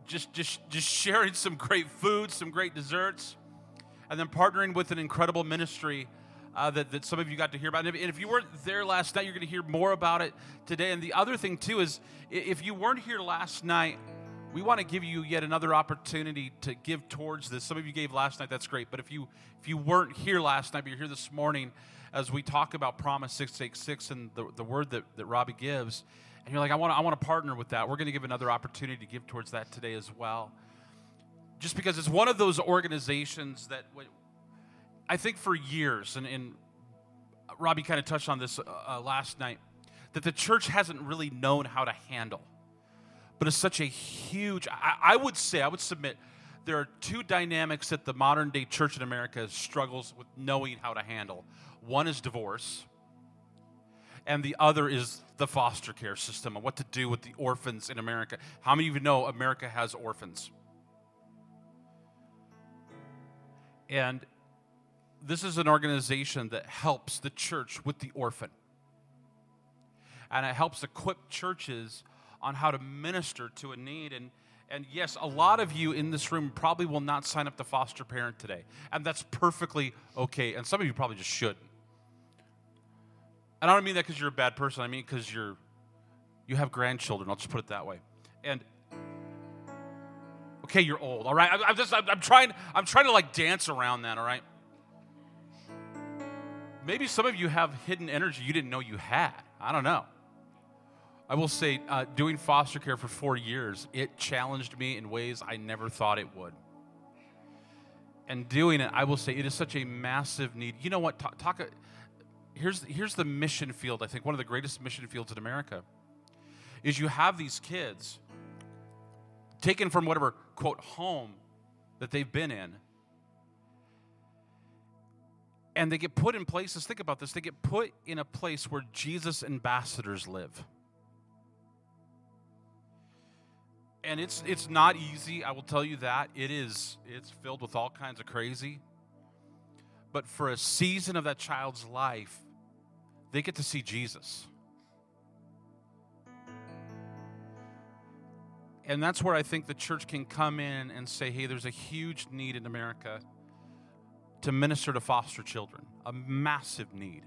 just sharing some great food, some great desserts, and then partnering with an incredible ministry that some of you got to hear about. And if you weren't there last night, you're going to hear more about it today. And the other thing, too, is if you weren't here last night, we want to give you yet another opportunity to give towards this. Some of you gave last night, that's great. But if you weren't here last night, but you're here this morning as we talk about Promise 686 and the word that Robbie gives, and you're like, I want to partner with that, we're going to give another opportunity to give towards that today as well. Just because it's one of those organizations that I think for years, and Robbie kind of touched on this last night, that the church hasn't really known how to handle. But it's such a huge, I would submit, there are two dynamics that the modern day church in America struggles with knowing how to handle. One is divorce, and the other is the foster care system and what to do with the orphans in America. How many of you know America has orphans? And this is an organization that helps the church with the orphan. And it helps equip churches on how to minister to a need. And yes, a lot of you in this room probably will not sign up to foster parent today. And that's perfectly okay. And some of you probably just shouldn't. And I don't mean that because you're a bad person. I mean because you have grandchildren. I'll just put it that way. And okay, you're old, all right? I'm trying to like dance around that, all right? Maybe some of you have hidden energy you didn't know you had. I don't know. I will say, doing foster care for 4 years, it challenged me in ways I never thought it would. And doing it, I will say, it is such a massive need. You know what? Here's the mission field, I think, one of the greatest mission fields in America, is you have these kids taken from whatever, quote, home that they've been in, and they get put in places, think about this, they get put in a place where Jesus ambassadors live. And it's not easy, I will tell you that. It's filled with all kinds of crazy. But for a season of that child's life, they get to see Jesus. And that's where I think the church can come in and say, hey, there's a huge need in America to minister to foster children, a massive need.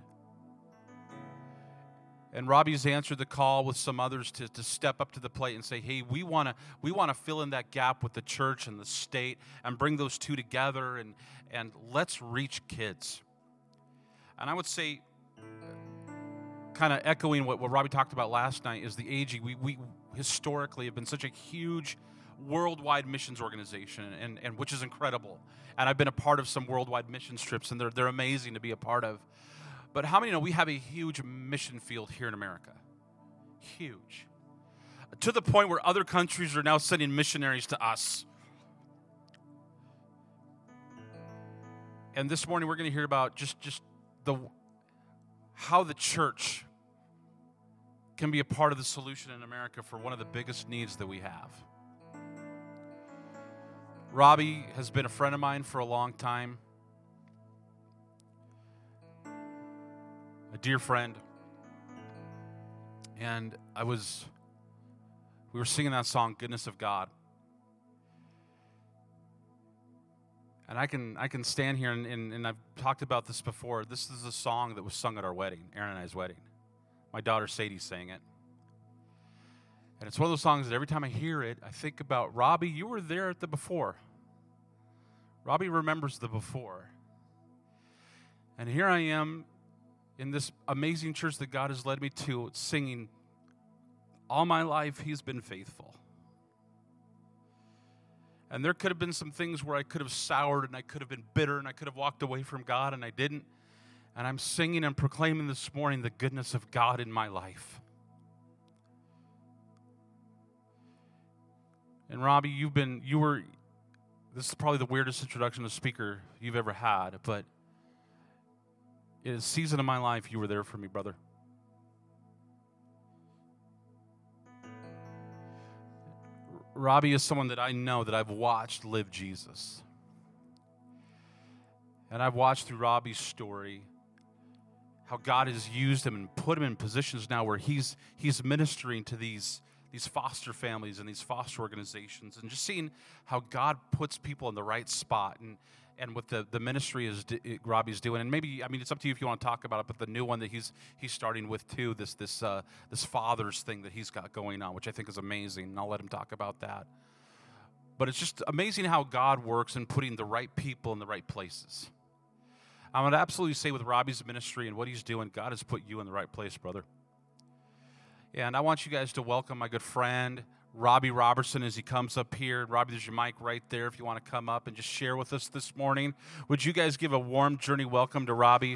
And Robbie's answered the call with some others to step up to the plate and say, hey, we want to fill in that gap with the church and the state and bring those two together and let's reach kids. And I would say, kind of echoing what Robbie talked about last night, is the AG. We historically have been such a huge worldwide missions organization, and which is incredible. And I've been a part of some worldwide mission trips, and they're amazing to be a part of. But how many know we have a huge mission field here in America? Huge. To the point where other countries are now sending missionaries to us. And this morning we're going to hear about just how the church can be a part of the solution in America for one of the biggest needs that we have. Robbie has been a friend of mine for a long time. A dear friend. And we were singing that song, Goodness of God. And I can stand here and I've talked about this before. This is a song that was sung at our wedding, Aaron and I's wedding. My daughter Sadie sang it. And it's one of those songs that every time I hear it, I think about, Robbie, you were there at the before. Robbie remembers the before. And here I am in this amazing church that God has led me to, singing, all my life He's been faithful. And there could have been some things where I could have soured and I could have been bitter and I could have walked away from God, and I didn't. And I'm singing and proclaiming this morning the goodness of God in my life. And Robbie, this is probably the weirdest introduction to a speaker you've ever had, but in a season of my life, you were there for me, brother. Robbie is someone that I know that I've watched live Jesus. And I've watched through Robbie's story how God has used him and put him in positions now where he's ministering to these these foster families and these foster organizations, and just seeing how God puts people in the right spot, and what the ministry Robbie's doing. And maybe, I mean, it's up to you if you want to talk about it, but the new one that he's starting with too, this fathers thing that he's got going on, which I think is amazing, and I'll let him talk about that. But it's just amazing how God works in putting the right people in the right places. I would absolutely say with Robbie's ministry and what he's doing, God has put you in the right place, brother. And I want you guys to welcome my good friend, Robbie Robertson, as he comes up here. Robbie, there's your mic right there if you want to come up and just share with us this morning. Would you guys give a warm journey welcome to Robbie?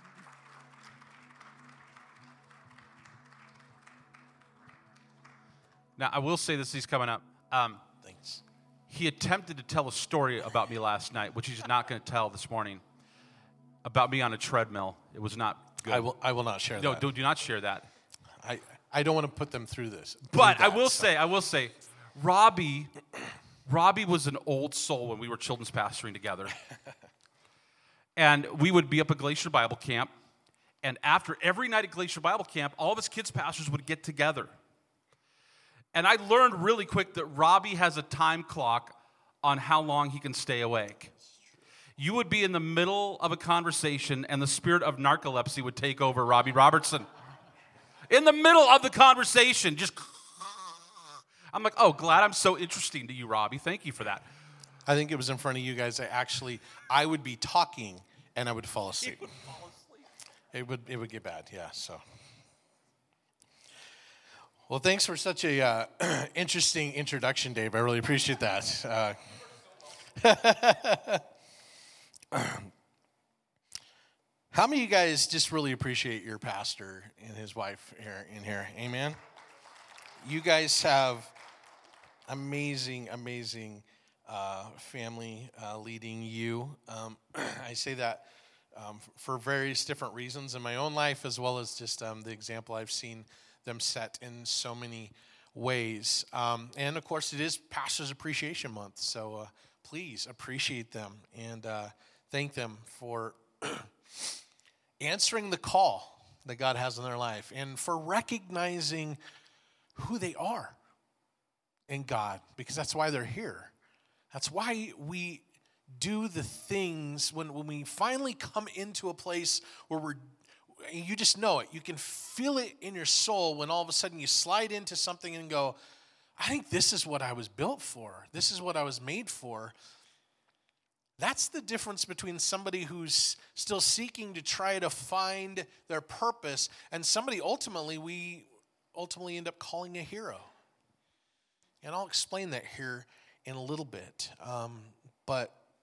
Now, I will say this, he's coming up. Thanks. He attempted to tell a story about me last night, which he's not going to tell this morning, about me on a treadmill. It was not good. I will not share that. No, do not share that. I don't want to put them through this. But I will say, Robbie was an old soul when we were children's pastoring together. And we would be up at Glacier Bible Camp. And after every night at Glacier Bible Camp, all of us kids pastors would get together. And I learned really quick that Robbie has a time clock on how long he can stay awake. You would be in the middle of a conversation, and the spirit of narcolepsy would take over Robbie Robertson. In the middle of the conversation, just, I'm like, oh, glad I'm so interesting to you, Robbie. Thank you for that. I think it was in front of you guys. I would be talking, and I would fall asleep. It would get bad, yeah, so. Well, thanks for such a interesting introduction, Dave. I really appreciate that. How many of you guys just really appreciate your pastor and his wife here? Amen? You guys have amazing family leading you. I say that for various different reasons in my own life, as well as just the example I've seen them set in so many ways. And, of course, it is Pastor's Appreciation Month, so please appreciate them and thank them for answering the call that God has in their life and for recognizing who they are in God, because that's why they're here. That's why we do the things when we finally come into a place where you just know it. You can feel it in your soul when all of a sudden you slide into something and go, I think this is what I was built for. This is what I was made for. That's the difference between somebody who's still seeking to try to find their purpose and somebody we ultimately end up calling a hero. And I'll explain that here in a little bit. Go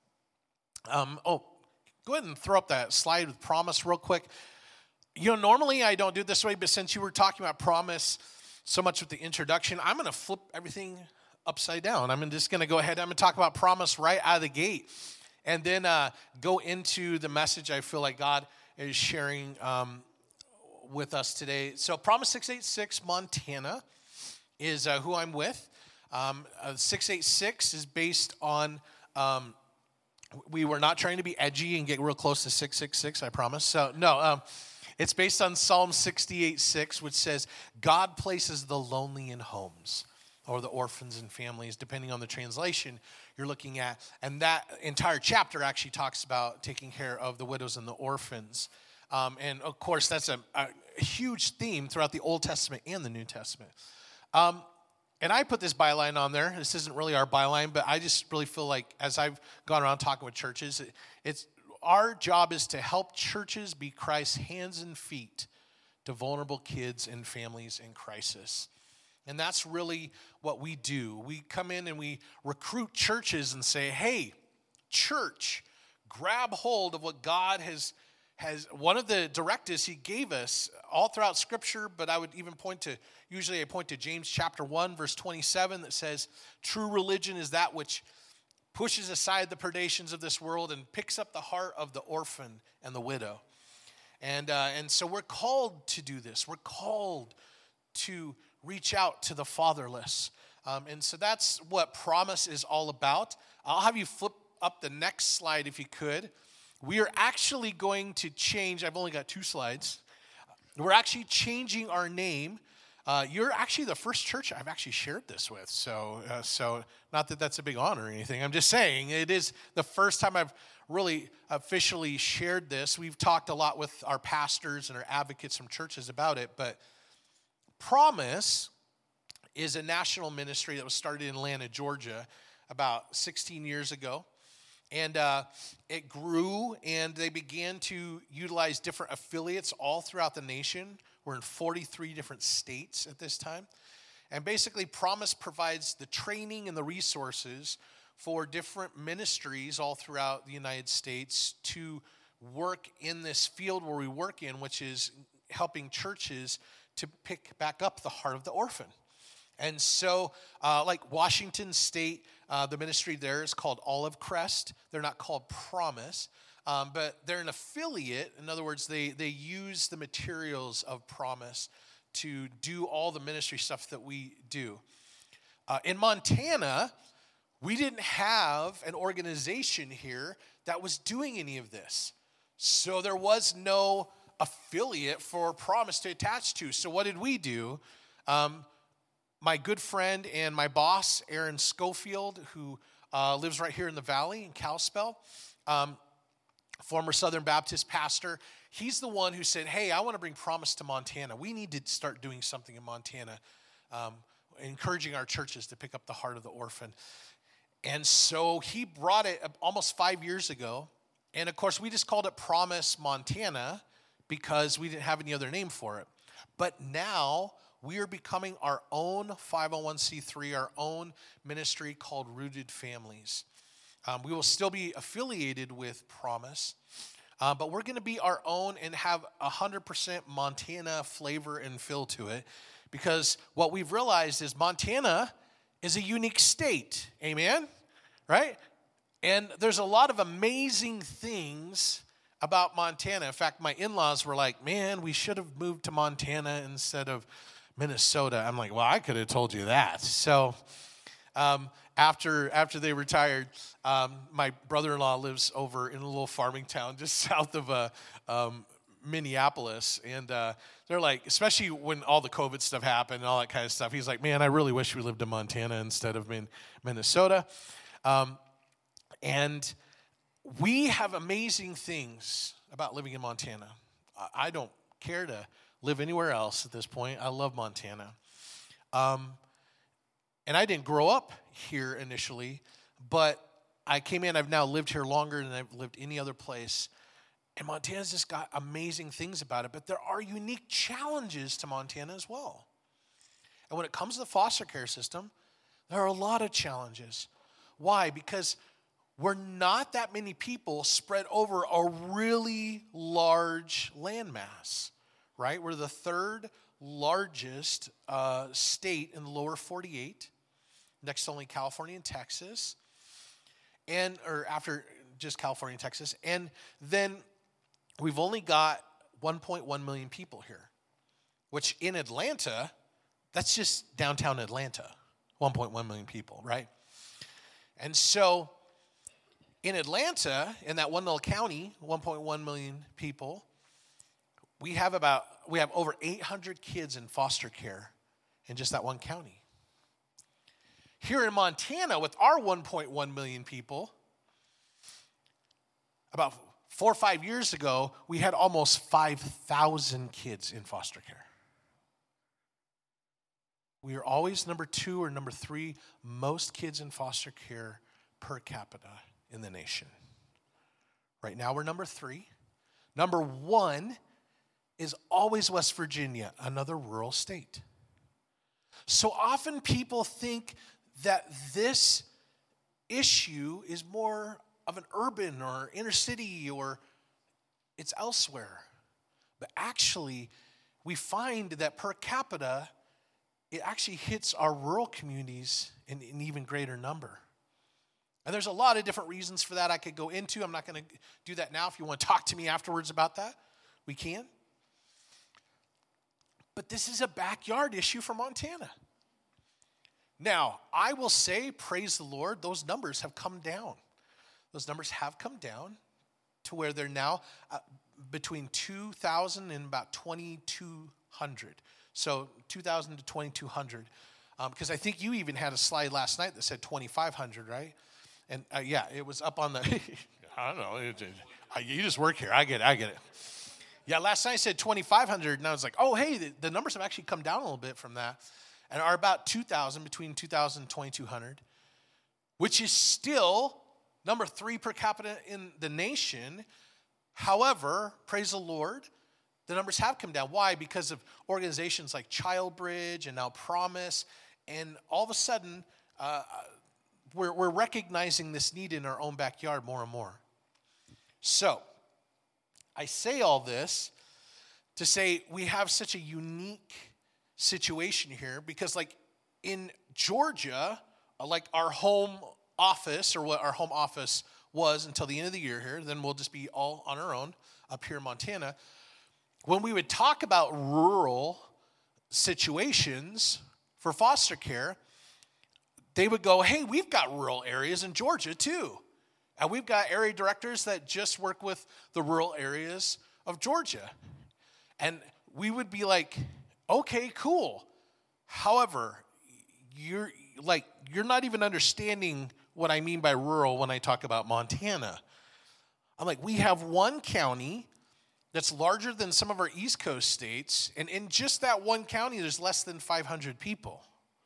ahead and throw up that slide with promise real quick. You know, normally I don't do it this way, but since you were talking about promise so much with the introduction, I'm going to flip everything upside down. I'm just going to go ahead. I'm going to talk about promise right out of the gate. And then go into the message I feel like God is sharing with us today. So Promise 686 Montana is who I'm with. 686 is based on, we were not trying to be edgy and get real close to 666, I promise. So no, it's based on Psalm 68:6, which says, God places the lonely in homes, or the orphans and families, depending on the translation you're looking at. And that entire chapter actually talks about taking care of the widows and the orphans. And, of course, that's a huge theme throughout the Old Testament and the New Testament. And I put this byline on there. This isn't really our byline, but I just really feel like as I've gone around talking with churches, it's our job is to help churches be Christ's hands and feet to vulnerable kids and families in crisis. And that's really what we do. We come in and we recruit churches and say, hey, church, grab hold of what God has one of the directives he gave us all throughout Scripture, but I would even point to James chapter 1, verse 27 that says, true religion is that which pushes aside the predations of this world and picks up the heart of the orphan and the widow. And so we're called to do this. We're called to reach out to the fatherless. And so that's what Promise is all about. I'll have you flip up the next slide if you could. We are actually going to change. I've only got 2 slides. We're actually changing our name You're actually the first church I've actually shared this with. So not that that's a big honor or anything. I'm just saying it is the first time I've really officially shared this. We've talked a lot with our pastors and our advocates from churches about it, but Promise is a national ministry that was started in Atlanta, Georgia, about 16 years ago. And it grew, and they began to utilize different affiliates all throughout the nation. We're in 43 different states at this time. And basically, Promise provides the training and the resources for different ministries all throughout the United States to work in this field where we work in, which is helping churches to pick back up the heart of the orphan. And so, like Washington State, the ministry there is called Olive Crest. They're not called Promise, but they're an affiliate. In other words, they use the materials of Promise to do all the ministry stuff that we do. In Montana, we didn't have an organization here that was doing any of this. So there was no affiliate for Promise to attach to. So what did we do? My good friend and my boss, Aaron Schofield, who lives right here in the valley in Kalispell, former Southern Baptist pastor, he's the one who said, hey, I want to bring Promise to Montana. We need to start doing something in Montana, encouraging our churches to pick up the heart of the orphan. And so he brought it almost 5 years ago. And of course, we just called it Promise Montana because we didn't have any other name for it. But now we are becoming our own 501c3, our own ministry called Rooted Families. We will still be affiliated with Promise, but we're going to be our own and have 100% Montana flavor and feel to it, because what we've realized is Montana is a unique state. Amen? Right? And there's a lot of amazing things about Montana. In fact, my in-laws were like, man, we should have moved to Montana instead of Minnesota. I'm like, well, I could have told you that. So after they retired, my brother-in-law lives over in a little farming town just south of Minneapolis. And they're like, especially when all the COVID stuff happened and all that kind of stuff, he's like, man, I really wish we lived in Montana instead of Minnesota. And we have amazing things about living in Montana. I don't care to live anywhere else at this point. I love Montana. And I didn't grow up here initially, but I came in. I've now lived here longer than I've lived any other place. And Montana's just got amazing things about it, but there are unique challenges to Montana as well. And when it comes to the foster care system, there are a lot of challenges. Why? Because we're not that many people spread over a really large landmass, right? We're the third largest state in the lower 48, next to only California and Texas, or after just California and Texas. And then we've only got 1.1 million people here, which in Atlanta, that's just downtown Atlanta, 1.1 million people, right? And so in Atlanta, in that one little county, 1.1 million people, we have over 800 kids in foster care in just that one county. Here in Montana, with our 1.1 million people, about 4 or 5 years ago, we had almost 5,000 kids in foster care. We are always number 2 or number 3 most kids in foster care per capita in the nation. Right now we're number 3. Number 1 is always West Virginia, another rural state. So often people think that this issue is more of an urban or inner city or it's elsewhere. But actually, we find that per capita, it actually hits our rural communities in an even greater number. And there's a lot of different reasons for that I could go into. I'm not going to do that now. If you want to talk to me afterwards about that, we can. But this is a backyard issue for Montana. Now, I will say, praise the Lord, those numbers have come down. Those numbers have come down to where they're now between 2,000 and about 2,200. So 2,000 to 2,200. Because I think you even had a slide last night that said 2,500, right? And yeah, it was up on the, I don't know. You just work here. I get it. Yeah, last night I said 2,500, and I was like, oh, hey, the numbers have actually come down a little bit from that and are about 2,000, between 2,000 and 2,200, which is still number 3 per capita in the nation. However, praise the Lord, the numbers have come down. Why? Because of organizations like ChildBridge and now Promise. And all of a sudden, we're recognizing this need in our own backyard more and more. So, I say all this to say we have such a unique situation here because, like, in Georgia, like our home office, or what our home office was until the end of the year here, then we'll just be all on our own up here in Montana. When we would talk about rural situations for foster care, they would go, hey, we've got rural areas in Georgia too. And we've got area directors that just work with the rural areas of Georgia. And we would be like, okay, cool. However, you're not even understanding what I mean by rural when I talk about Montana. I'm like, we have one county that's larger than some of our East Coast states, and in just that one county, there's less than 500 people.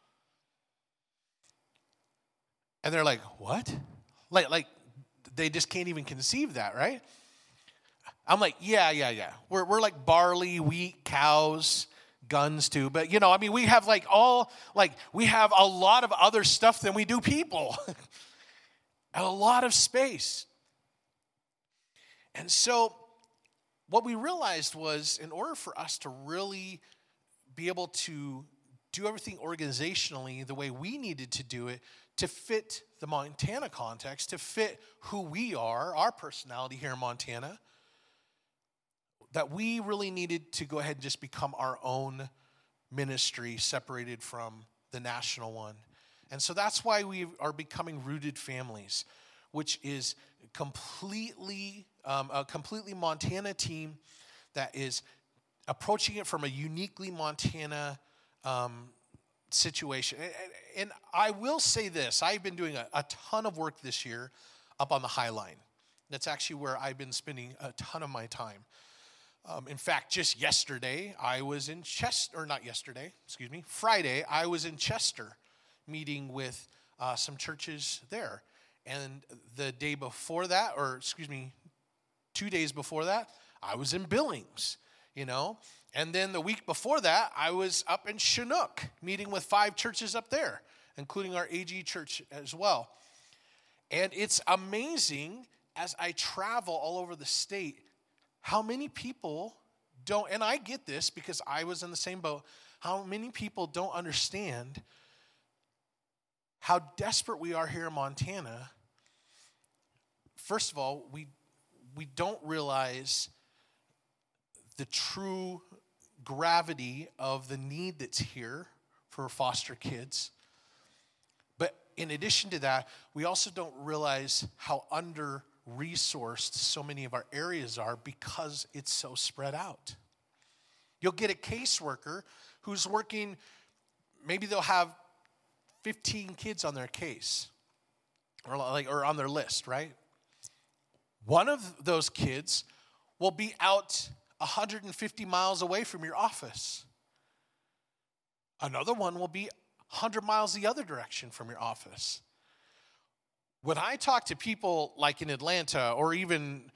And they're like, what? Like they just can't even conceive that, right? I'm like, yeah. We're like barley, wheat, cows, guns too. But, I mean, we have we have a lot of other stuff than we do people. And a lot of space. And so what we realized was, in order for us to really be able to do everything organizationally the way we needed to do it, to fit the Montana context, to fit who we are, our personality here in Montana, that we really needed to go ahead and just become our own ministry separated from the national one. And so that's why we are becoming Rooted Families, which is completely a completely Montana team that is approaching it from a uniquely Montana situation. And I will say this, I've been doing a ton of work this year up on the High Line. That's actually where I've been spending a ton of my time. In fact, just yesterday, I was in Friday, I was in Chester meeting with some churches there. And the day before that, 2 days before that, I was in Billings, And then the week before that, I was up in Chinook meeting with 5 churches up there, including our AG church as well. And it's amazing as I travel all over the state, how many people don't, and I get this because I was in the same boat, how many people don't understand how desperate we are here in Montana. First of all, we don't realize the true gravity of the need that's here for foster kids. But in addition to that, we also don't realize how under-resourced so many of our areas are because it's so spread out. You'll get a caseworker who's working, maybe they'll have 15 kids on their case or on their list, right? One of those kids will be out 150 miles away from your office. Another one will be 100 miles the other direction from your office. When I talk to people like in Atlanta, or even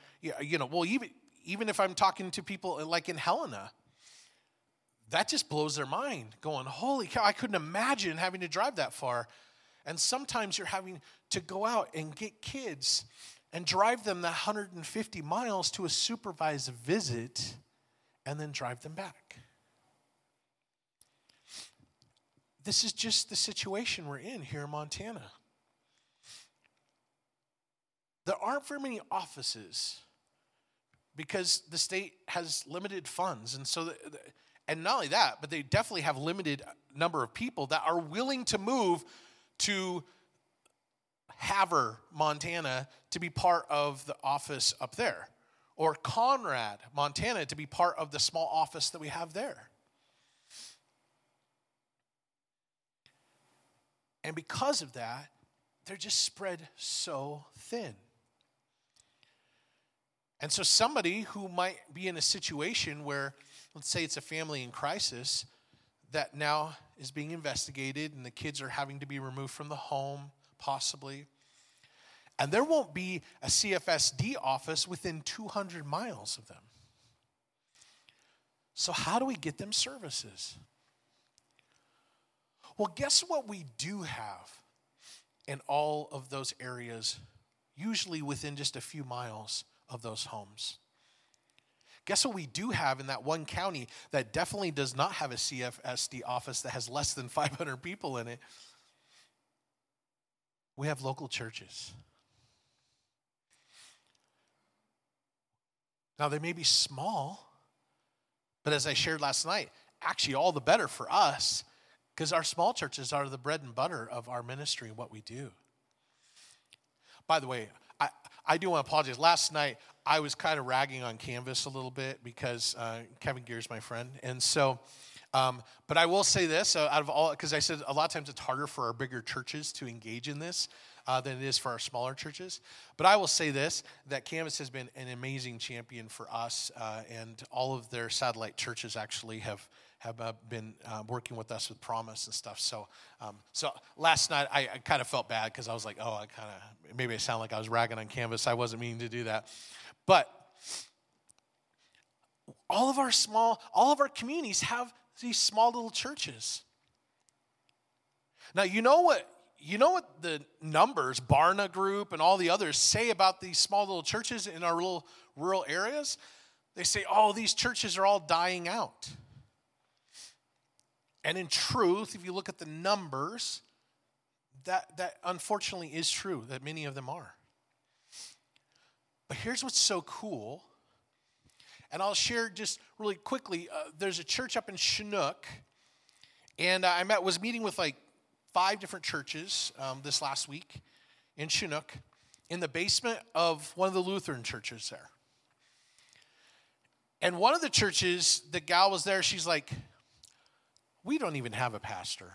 if I'm talking to people like in Helena, that just blows their mind, going, holy cow, I couldn't imagine having to drive that far. And sometimes you're having to go out and get kids and drive them the 150 miles to a supervised visit and then drive them back. This is just the situation we're in here in Montana. There aren't very many offices because the state has limited funds. And so, and not only that, but they definitely have limited number of people that are willing to move to Havre, Montana, to be part of the office up there, or Conrad, Montana, to be part of the small office that we have there. And because of that, they're just spread so thin. And so somebody who might be in a situation where, let's say it's a family in crisis, that now is being investigated and the kids are having to be removed from the home, possibly. And there won't be a CFSD office within 200 miles of them. So how do we get them services? Well, guess what we do have in all of those areas, usually within just a few miles of those homes? Guess what we do have in that one county that definitely does not have a CFSD office that has less than 500 people in it? We have local churches. Now, they may be small, but as I shared last night, actually all the better for us, because our small churches are the bread and butter of our ministry and what we do. By the way, I do want to apologize. Last night, I was kind of ragging on Canvas a little bit because Kevin Gear's my friend. And so, but I will say this, out of all, because I said a lot of times it's harder for our bigger churches to engage in this than it is for our smaller churches. But I will say this, that Canvas has been an amazing champion for us, and all of their satellite churches actually have been working with us with Promise and stuff. So last night I kind of felt bad because I was like, maybe I sound like I was ragging on Canvas. I wasn't meaning to do that. But all of our communities have these small little churches. Now, you know what the numbers, Barna Group and all the others say about these small little churches in our little rural areas? They say, these churches are all dying out. And in truth, if you look at the numbers, that unfortunately is true, that many of them are. But here's what's so cool, and I'll share just really quickly. There's a church up in Chinook, and I was meeting with like 5 different churches this last week in Chinook, in the basement of one of the Lutheran churches there. And one of the churches, the gal was there, she's like, we don't even have a pastor.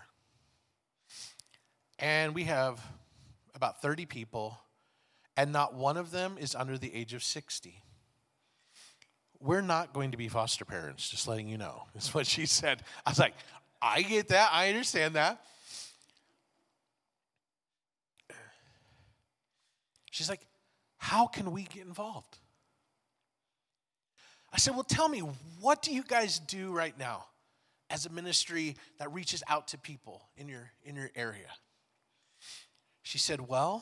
And we have about 30 people, and not one of them is under the age of 60. We're not going to be foster parents, just letting you know, is what she said. I was like, I get that. I understand that. She's like, how can we get involved? I said, well, tell me, what do you guys do right now as a ministry that reaches out to people in your area? She said,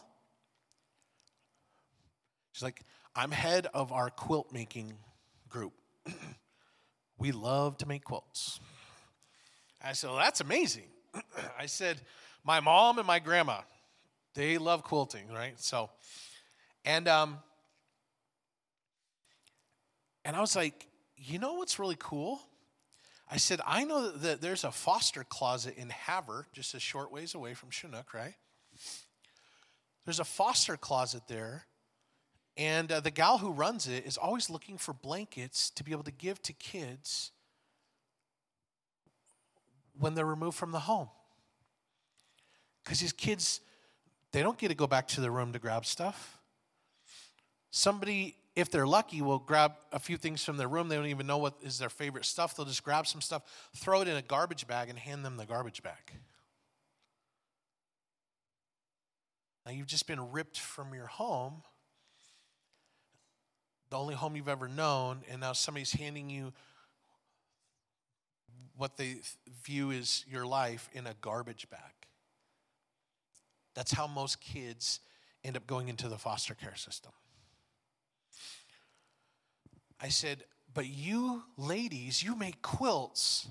she's like, I'm head of our quilt making group. We love to make quilts. I said, well, that's amazing. I said, my mom and my grandma, they love quilting, right? So, and I was like, you know what's really cool? I said, I know that there's a foster closet in Havre, just a short ways away from Chinook, right? There's a foster closet there, and the gal who runs it is always looking for blankets to be able to give to kids when they're removed from the home. Because these kids, they don't get to go back to their room to grab stuff. Somebody, if they're lucky, will grab a few things from their room. They don't even know what is their favorite stuff. They'll just grab some stuff, throw it in a garbage bag, and hand them the garbage bag. Now, you've just been ripped from your home, the only home you've ever known, and now somebody's handing you what they view as your life in a garbage bag. That's how most kids end up going into the foster care system. I said, but you ladies, you make quilts.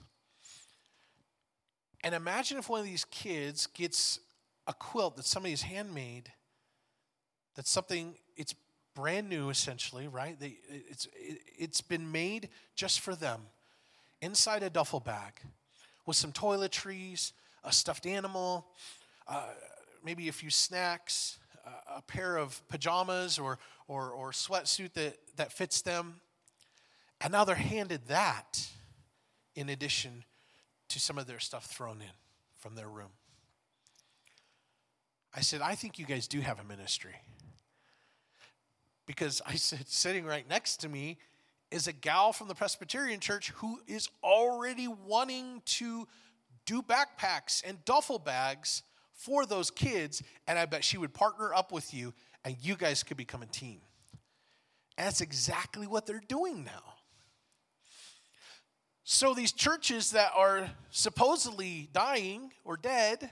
And imagine if one of these kids gets a quilt that somebody's handmade, that's something, it's brand new essentially, right? It's been made just for them, inside a duffel bag, with some toiletries, a stuffed animal, maybe a few snacks, a pair of pajamas or sweatsuit that fits them. And now they're handed that in addition to some of their stuff thrown in from their room. I said, I think you guys do have a ministry. Because I said, sitting right next to me is a gal from the Presbyterian Church who is already wanting to do backpacks and duffel bags for those kids, and I bet she would partner up with you, and you guys could become a team. And that's exactly what they're doing now. So these churches that are supposedly dying or dead,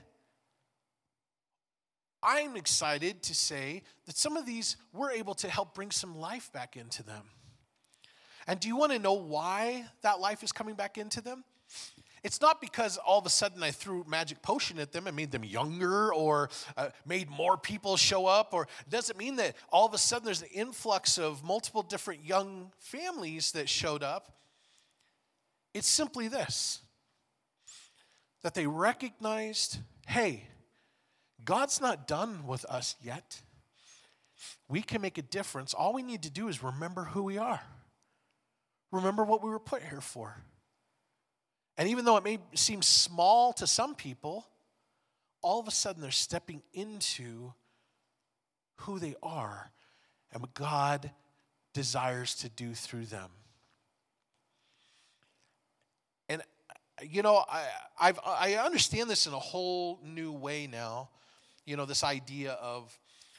I'm excited to say that some of these, we're able to help bring some life back into them. And do you want to know why that life is coming back into them? It's not because all of a sudden I threw magic potion at them and made them younger or made more people show up, or it doesn't mean that all of a sudden there's an influx of multiple different young families that showed up. It's simply this, that they recognized, hey, God's not done with us yet. We can make a difference. All we need to do is remember who we are. Remember what we were put here for. And even though it may seem small to some people, all of a sudden they're stepping into who they are and what God desires to do through them. And, you know, I understand this in a whole new way now. You know, this idea of,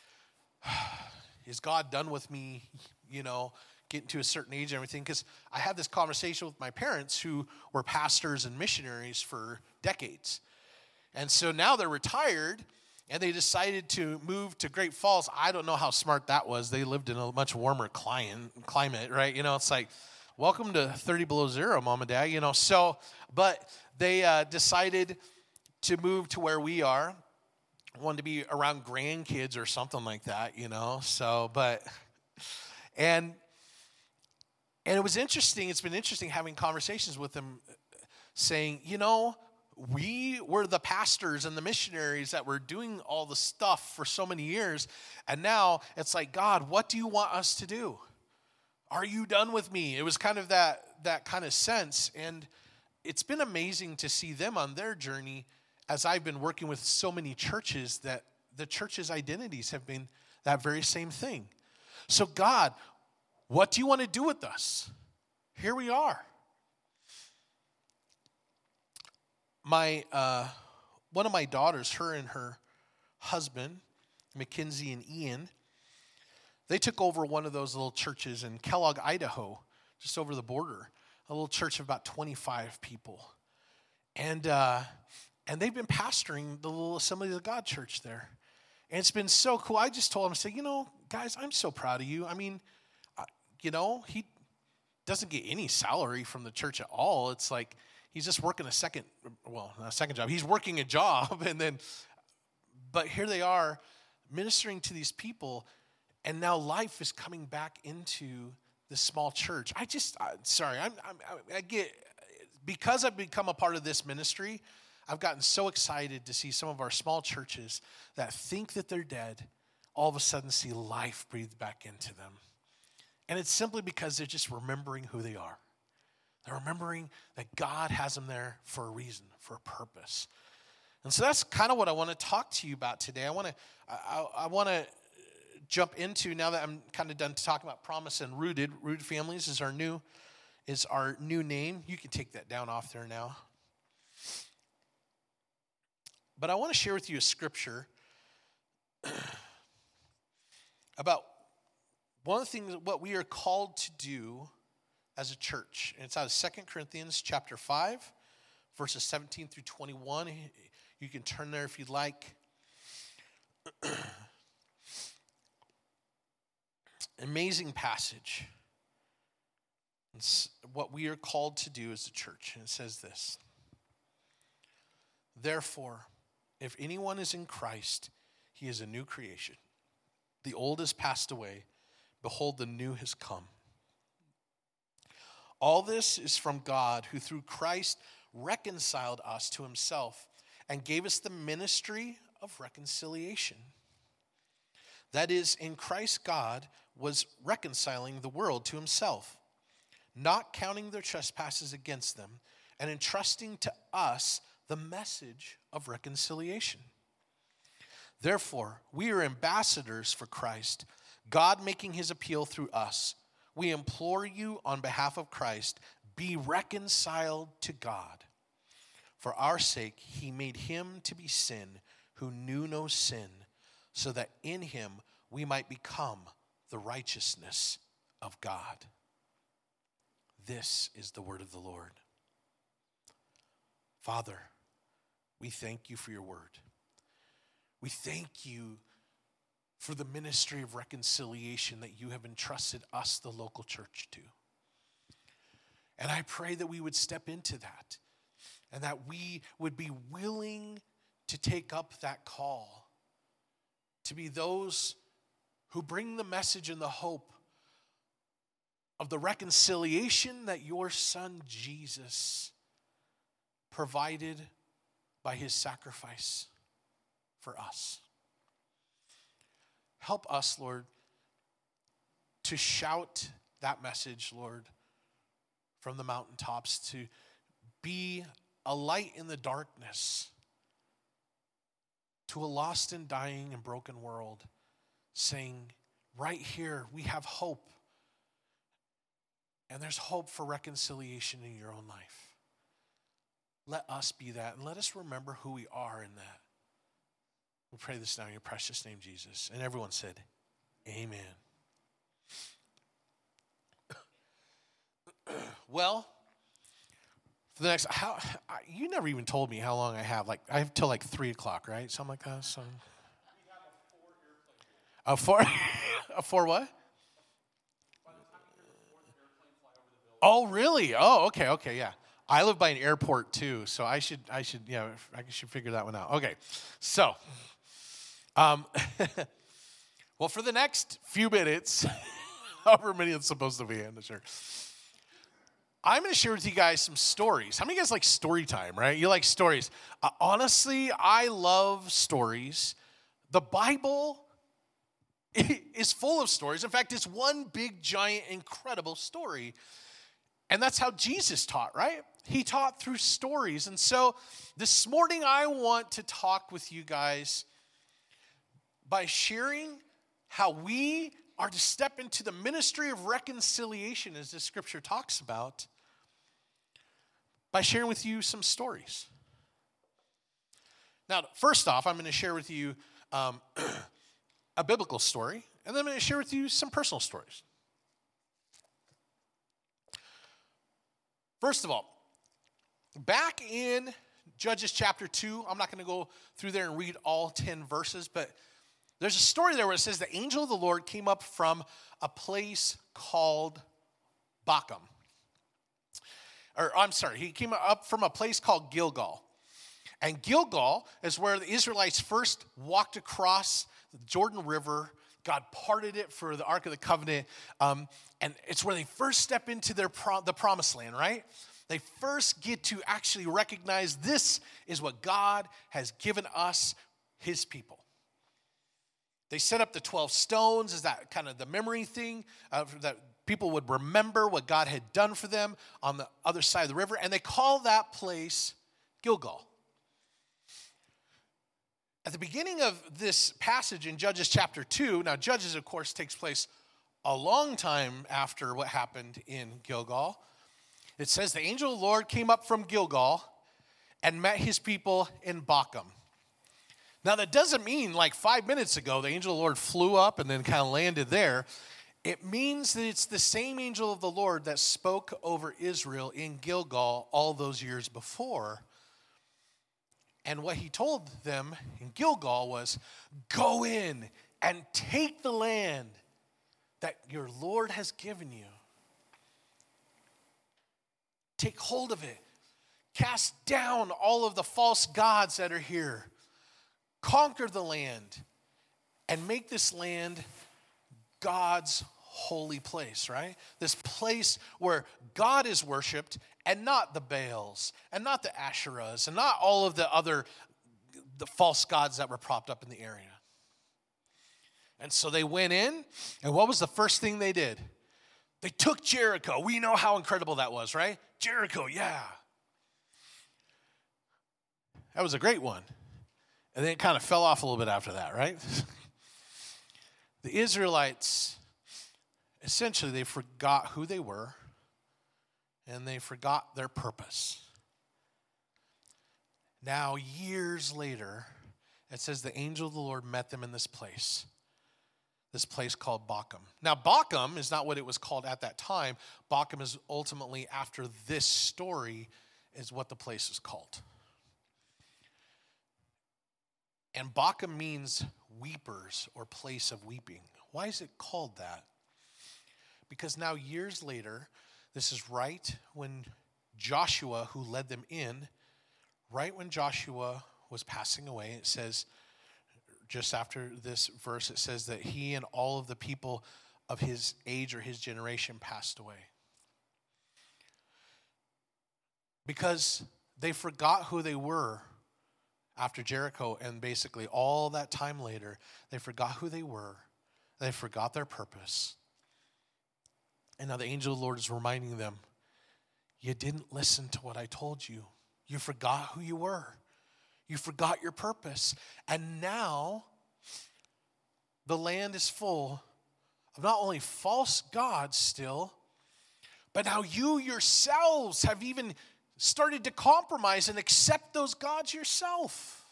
is God done with me, you know, getting to a certain age and everything? Because I had this conversation with my parents who were pastors and missionaries for decades. And so now they're retired, and they decided to move to Great Falls. I don't know how smart that was. They lived in a much warmer climate, right? You know, it's like, welcome to 30 below zero, Mom and Dad, you know. So, but they decided to move to where we are. Wanted to be around grandkids or something like that, you know. So, but, and it was interesting. It's been interesting having conversations with them saying, you know, we were the pastors and the missionaries that were doing all the stuff for so many years. And now it's like, God, what do you want us to do? Are you done with me? It was kind of that kind of sense. And it's been amazing to see them on their journey as I've been working with so many churches that the church's identities have been that very same thing. So God, what do you want to do with us? Here we are. One of my daughters, her and her husband, Mackenzie and Ian, they took over one of those little churches in Kellogg, Idaho, just over the border, a little church of about 25 people. And they've been pastoring the little Assembly of God church there. And it's been so cool. I just told them, I said, you know, guys, I'm so proud of you. I mean, you know, he doesn't get any salary from the church at all. It's like he's just working not a second job. He's working a job. But here they are ministering to these people. And now life is coming back into this small church. Because I've become a part of this ministry, I've gotten so excited to see some of our small churches that think that they're dead, all of a sudden see life breathed back into them. And it's simply because they're just remembering who they are. They're remembering that God has them there for a reason, for a purpose. And so that's kind of what I want to talk to you about today. I want to jump into, now that I'm kind of done talking about Promise and Rooted. Rooted Families is our new name. You can take that down off there now. But I want to share with you a scripture about one of the things, what we are called to do as a church. And it's out of 2 Corinthians chapter 5, verses 17 through 21. You can turn there if you'd like. Amazing passage. It's what we are called to do as a church. And it says this: therefore, if anyone is in Christ, he is a new creation. The old has passed away. Behold, the new has come. All this is from God, who through Christ reconciled us to himself and gave us the ministry of reconciliation. That is, in Christ God was reconciling the world to himself, not counting their trespasses against them, and entrusting to us the message of reconciliation. Therefore, we are ambassadors for Christ, God making his appeal through us. We implore you on behalf of Christ, be reconciled to God. For our sake, he made him to be sin who knew no sin, so that in him we might become the righteousness of God. This is the word of the Lord. Father, we thank you for your word. We thank you for the ministry of reconciliation that you have entrusted us, the local church, to. And I pray that we would step into that and that we would be willing to take up that call, to be those who bring the message and the hope of the reconciliation that your Son Jesus provided by his sacrifice for us. Help us, Lord, to shout that message, Lord, from the mountaintops, to be a light in the darkness to a lost and dying and broken world, saying, right here, we have hope. And there's hope for reconciliation in your own life. Let us be that, and let us remember who we are in that. We pray this now in your precious name, Jesus. And everyone said, amen. Well, for the next, you never even told me how long I have. Like, I have till like 3 o'clock, right? Something like that. So. A four what? Oh, really? Oh, okay, yeah. I live by an airport too, so I should figure that one out. Okay, so, well, for the next few minutes, however many it's supposed to be, I'm not sure, I'm going to share with you guys some stories. How many of you guys like story time, right? You like stories. Honestly, I love stories. The Bible is full of stories. In fact, it's one big, giant, incredible story. And that's how Jesus taught, right? He taught through stories. And so this morning I want to talk with you guys by sharing how we are to step into the ministry of reconciliation, as the scripture talks about, by sharing with you some stories. Now, first off, I'm going to share with you a biblical story, and then I'm going to share with you some personal stories. First of all, back in Judges chapter 2, I'm not going to go through there and read all 10 verses, but there's a story there where it says the angel of the Lord came up from a place called Bochum. He came up from a place called Gilgal. And Gilgal is where the Israelites first walked across the Jordan River. God parted it for the Ark of the Covenant. And it's where they first step into the promised land, right? They first get to actually recognize this is what God has given us, his people. They set up the 12 stones as that kind of the memory thing, that people would remember what God had done for them on the other side of the river. And they call that place Gilgal. At the beginning of this passage in Judges chapter 2, now Judges, of course, takes place a long time after what happened in Gilgal. It says the angel of the Lord came up from Gilgal and met his people in Bochum. Now that doesn't mean like 5 minutes ago the angel of the Lord flew up and then kind of landed there. It means that it's the same angel of the Lord that spoke over Israel in Gilgal all those years before. And what he told them in Gilgal was, go in and take the land that your Lord has given you. Take hold of it. Cast down all of the false gods that are here. Conquer the land and make this land God's holy place, right? This place where God is worshiped and not the Baals and not the Asherahs and not all of the false gods that were propped up in the area. And so they went in, and what was the first thing they did? They took Jericho. We know how incredible that was, right? Jericho, yeah. That was a great one. And then it kind of fell off a little bit after that, right? The Israelites, essentially, they forgot who they were, and they forgot their purpose. Now, years later, it says the angel of the Lord met them in this place called Bochum. Now, Bochum is not what it was called at that time. Bochum is ultimately, after this story, is what the place is called. And Bochum means weepers or place of weeping. Why is it called that? Because now years later, this is right when Joshua, who led them in, right when Joshua was passing away, it says, just after this verse, it says that he and all of the people of his age or his generation passed away. Because they forgot who they were after Jericho, and basically all that time later, they forgot who they were. They forgot their purpose. And now the angel of the Lord is reminding them, you didn't listen to what I told you. You forgot who you were. You forgot your purpose. And now the land is full of not only false gods still, but now you yourselves have even started to compromise and accept those gods yourself.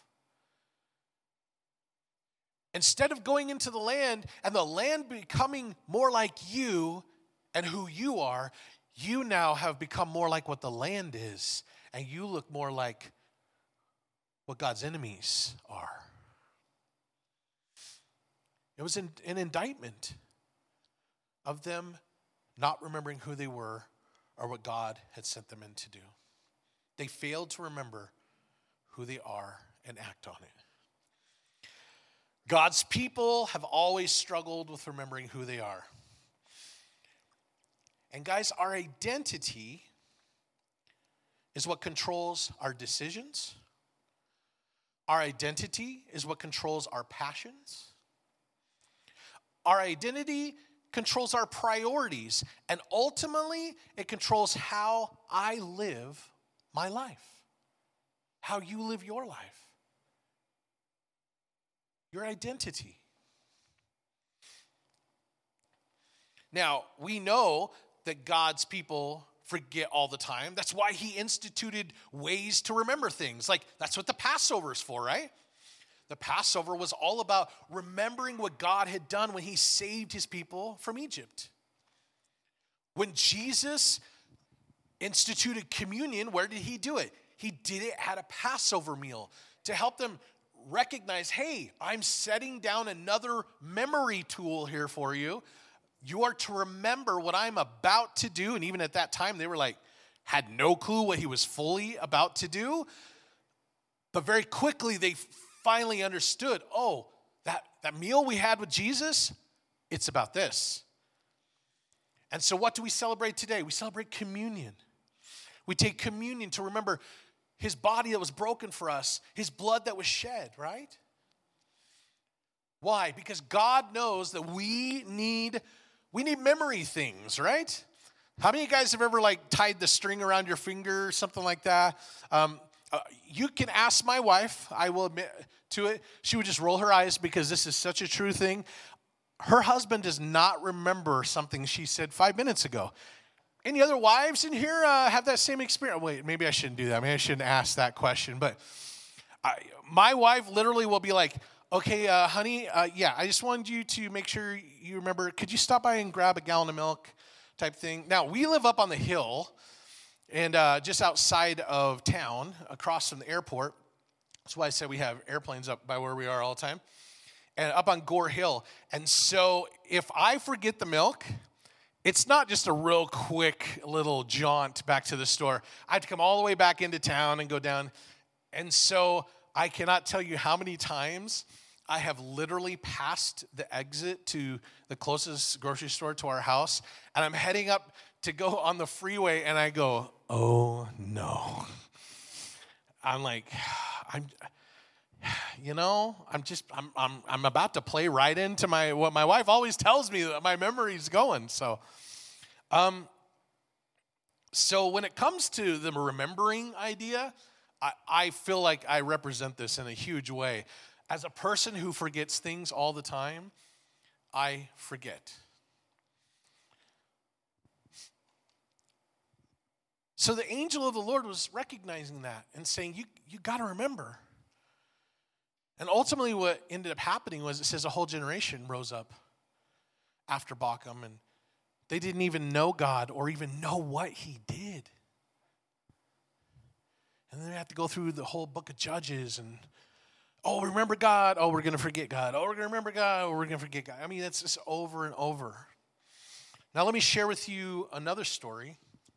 Instead of going into the land and the land becoming more like you and who you are, you now have become more like what the land is, and you look more like what God's enemies are. It was an indictment of them not remembering who they were or what God had sent them in to do. They failed to remember who they are and act on it. God's people have always struggled with remembering who they are. And guys, our identity is what controls our decisions. Our identity is what controls our passions. Our identity controls our priorities. And ultimately, it controls how I live my life. How you live your life. Your identity. Now, we know that God's people forget all the time. That's why he instituted ways to remember things. Like, that's what the Passover is for, right? The Passover was all about remembering what God had done when he saved his people from Egypt. When Jesus instituted communion, where did he do it? He did it at a Passover meal to help them recognize, hey, I'm setting down another memory tool here for you. You are to remember what I'm about to do. And even at that time, they were like, had no clue what he was fully about to do. But very quickly, they finally understood, oh, that meal we had with Jesus, it's about this. And so what do we celebrate today? We celebrate communion. We take communion to remember his body that was broken for us, his blood that was shed, right? Why? Because God knows that we need memory things, right? How many of you guys have ever tied the string around your finger or something like that? You can ask my wife. I will admit to it. She would just roll her eyes because this is such a true thing. Her husband does not remember something she said 5 minutes ago. Any other wives in here have that same experience? Wait, maybe I shouldn't do that. Maybe I shouldn't ask that question. But my wife literally will be like, okay, honey, yeah, I just wanted you to make sure you remember. Could you stop by and grab a gallon of milk type thing? Now, we live up on the hill and just outside of town, across from the airport. That's why I said we have airplanes up by where we are all the time. And up on Gore Hill. And so if I forget the milk, it's not just a real quick little jaunt back to the store. I have to come all the way back into town and go down. And so I cannot tell you how many times I have literally passed the exit to the closest grocery store to our house, and I'm heading up to go on the freeway, and I go, oh no. I'm like, I'm about to play right into what my wife always tells me that my memory's going. So when it comes to the remembering idea, I feel like I represent this in a huge way. As a person who forgets things all the time, I forget. So the angel of the Lord was recognizing that and saying, you got to remember. And ultimately what ended up happening was, it says a whole generation rose up after Balaam, and they didn't even know God or even know what he did. And then they have to go through the whole book of Judges and, oh, remember God. Oh, we're going to forget God. Oh, we're going to remember God. Oh, we're going to forget God. I mean, it's just over and over. Now, let me share with you another story.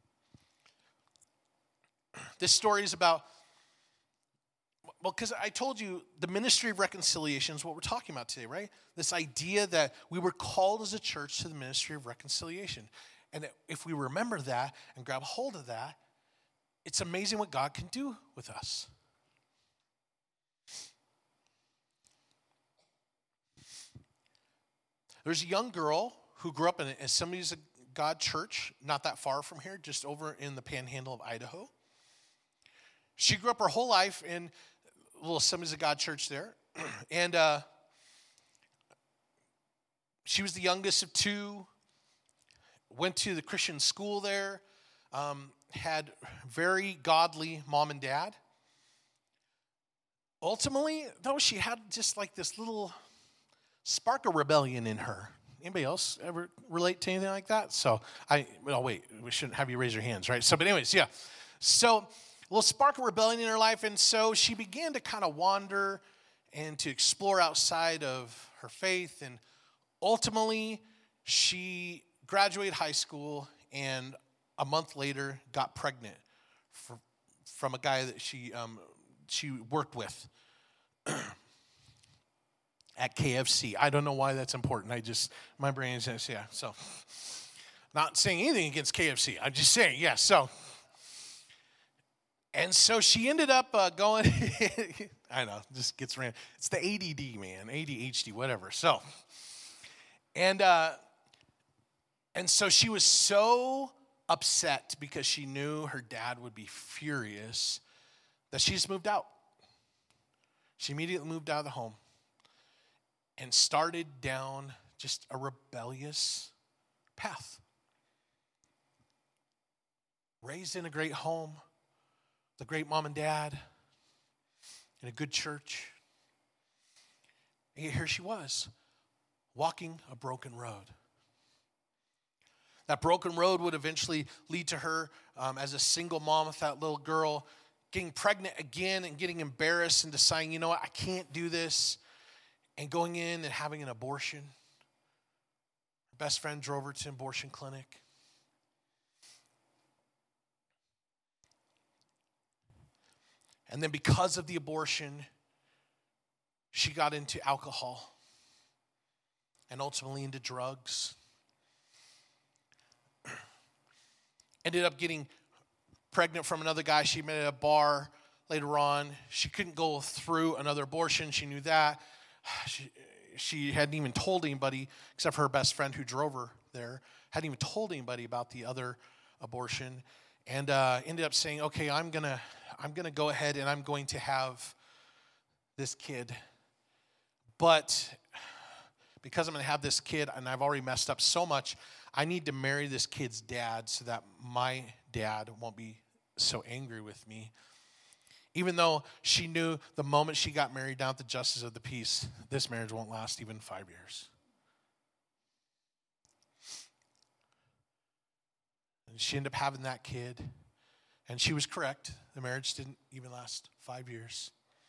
This story is about, well, because I told you the ministry of reconciliation is what we're talking about today, right? This idea that we were called as a church to the ministry of reconciliation. And if we remember that and grab hold of that, it's amazing what God can do with us. There's a young girl who grew up in a Assemblies of God church, not that far from here, just over in the panhandle of Idaho. She grew up her whole life in a little Assemblies of God church there. And she was the youngest of two, went to the Christian school there, had very godly mom and dad. Ultimately, though, she had just like this little spark of rebellion in her. Anybody else ever relate to anything like that? So wait, we shouldn't have you raise your hands, right? So, but anyways, yeah. So, a little spark of rebellion in her life, and so she began to kind of wander and to explore outside of her faith, and ultimately, she graduated high school, and a month later got pregnant from a guy that she worked with at KFC. I don't know why that's important. My brain is just, yeah. So, not saying anything against KFC. I'm just saying, yeah. So, and so she ended up going, I know, just gets random. It's the ADD, man, ADHD, whatever. So, and so she was so upset because she knew her dad would be furious that she just moved out. She immediately moved out of the home and started down just a rebellious path. Raised in a great home, the great mom and dad, in a good church. And here she was, walking a broken road. That broken road would eventually lead to her as a single mom with that little girl getting pregnant again and getting embarrassed and deciding, you know what, I can't do this, and going in and having an abortion. Her best friend drove her to an abortion clinic. And then because of the abortion, she got into alcohol and ultimately into drugs. Ended up getting pregnant from another guy she met at a bar later on. She couldn't go through another abortion. She knew that. She hadn't even told anybody, except for her best friend who drove her there, hadn't even told anybody about the other abortion, and ended up saying, okay, I'm gonna go ahead and I'm going to have this kid. But because I'm going to have this kid and I've already messed up so much, I need to marry this kid's dad so that my dad won't be so angry with me. Even though she knew the moment she got married down at the Justice of the Peace, this marriage won't last even 5 years. And she ended up having that kid. And she was correct. The marriage didn't even last 5 years.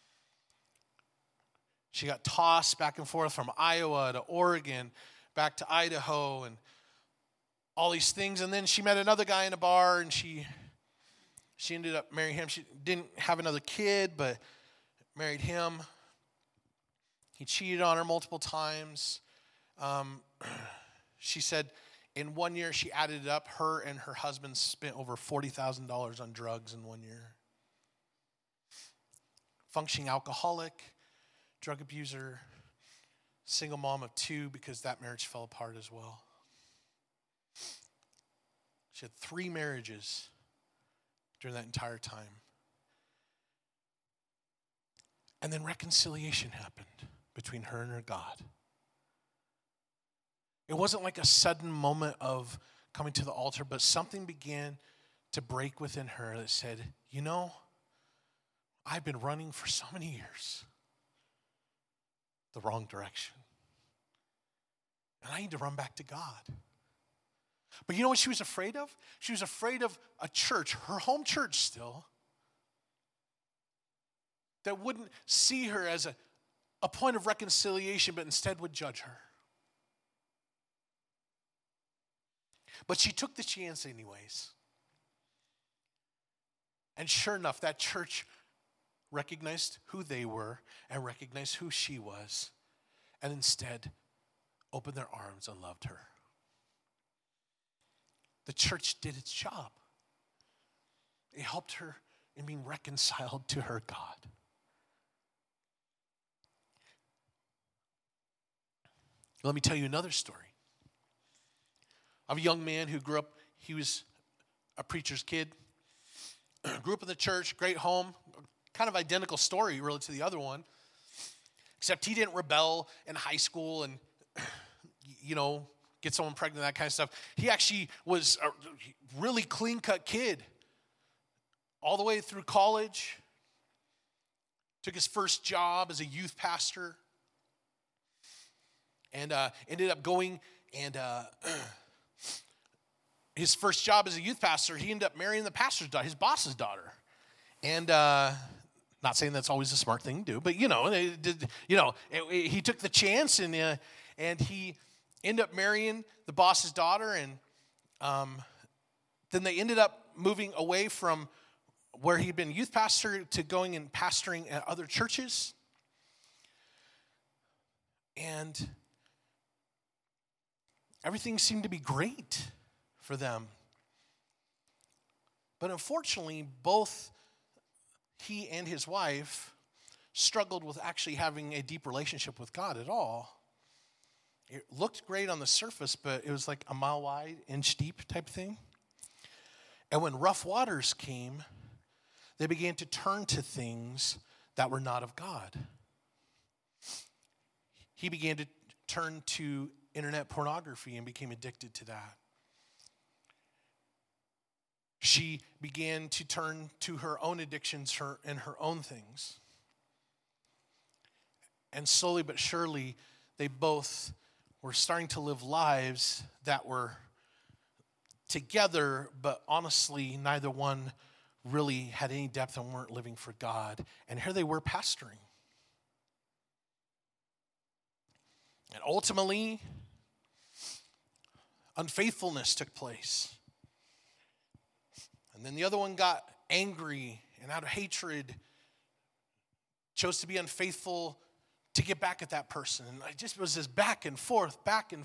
She got tossed back and forth from Iowa to Oregon, back to Idaho, and all these things. And then she met another guy in a bar, and she ended up marrying him. She didn't have another kid, but married him. He cheated on her multiple times. She said in 1 year, she added it up, her and her husband spent over $40,000 on drugs in 1 year. Functioning alcoholic, drug abuser, single mom of two because that marriage fell apart as well. She had 3 marriages during that entire time. And then reconciliation happened between her and her God. It wasn't like a sudden moment of coming to the altar, but something began to break within her that said, you know, I've been running for so many years the wrong direction. And I need to run back to God. But you know what she was afraid of? She was afraid of a church, her home church still, that wouldn't see her as a point of reconciliation, but instead would judge her. But she took the chance anyways. And sure enough, that church recognized who they were and recognized who she was, and instead opened their arms and loved her. The church did its job. It helped her in being reconciled to her God. Let me tell you another story of a young man who grew up. He was a preacher's kid, grew up in the church, great home, kind of identical story really to the other one, except he didn't rebel in high school and, get someone pregnant, that kind of stuff. He actually was a really clean-cut kid all the way through college, took his first job as a youth pastor, and ended up going and his first job as a youth pastor, he ended up marrying the pastor's daughter, his boss's daughter. And not saying that's always a smart thing to do, but he took the chance and he ended up marrying the boss's daughter, and then they ended up moving away from where he'd been youth pastor to going and pastoring at other churches. And everything seemed to be great for them. But unfortunately, both he and his wife struggled with actually having a deep relationship with God at all. It looked great on the surface, but it was like a mile wide, inch deep type thing. And when rough waters came, they began to turn to things that were not of God. He began to turn to internet pornography and became addicted to that. She began to turn to her own addictions and her own things. And slowly but surely, they both were starting to live lives that were together, but honestly, neither one really had any depth and weren't living for God. And here they were pastoring. And ultimately, unfaithfulness took place. And then the other one got angry and out of hatred chose to be unfaithful to get back at that person. And it just was this back and forth,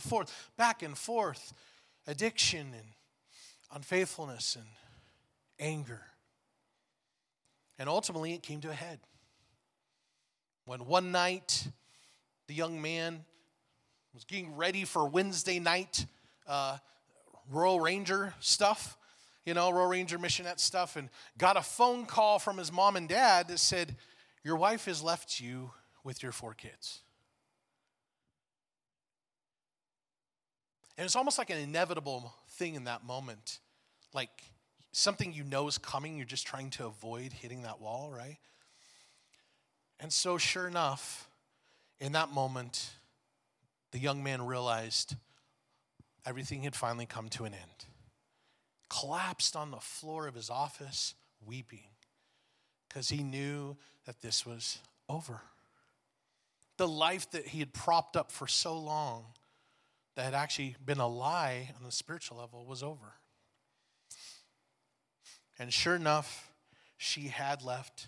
addiction and unfaithfulness and anger. And ultimately it came to a head. When one night the young man was getting ready for Wednesday night Royal Ranger stuff, Royal Ranger missionette stuff, and got a phone call from his mom and dad that said, your wife has left you with your 4 kids. And it's almost like an inevitable thing in that moment, like something is coming, you're just trying to avoid hitting that wall, right? And so sure enough, in that moment, the young man realized everything had finally come to an end. Collapsed on the floor of his office, weeping, because he knew that this was over. The life that he had propped up for so long, that had actually been a lie on the spiritual level, was over. And sure enough, she had left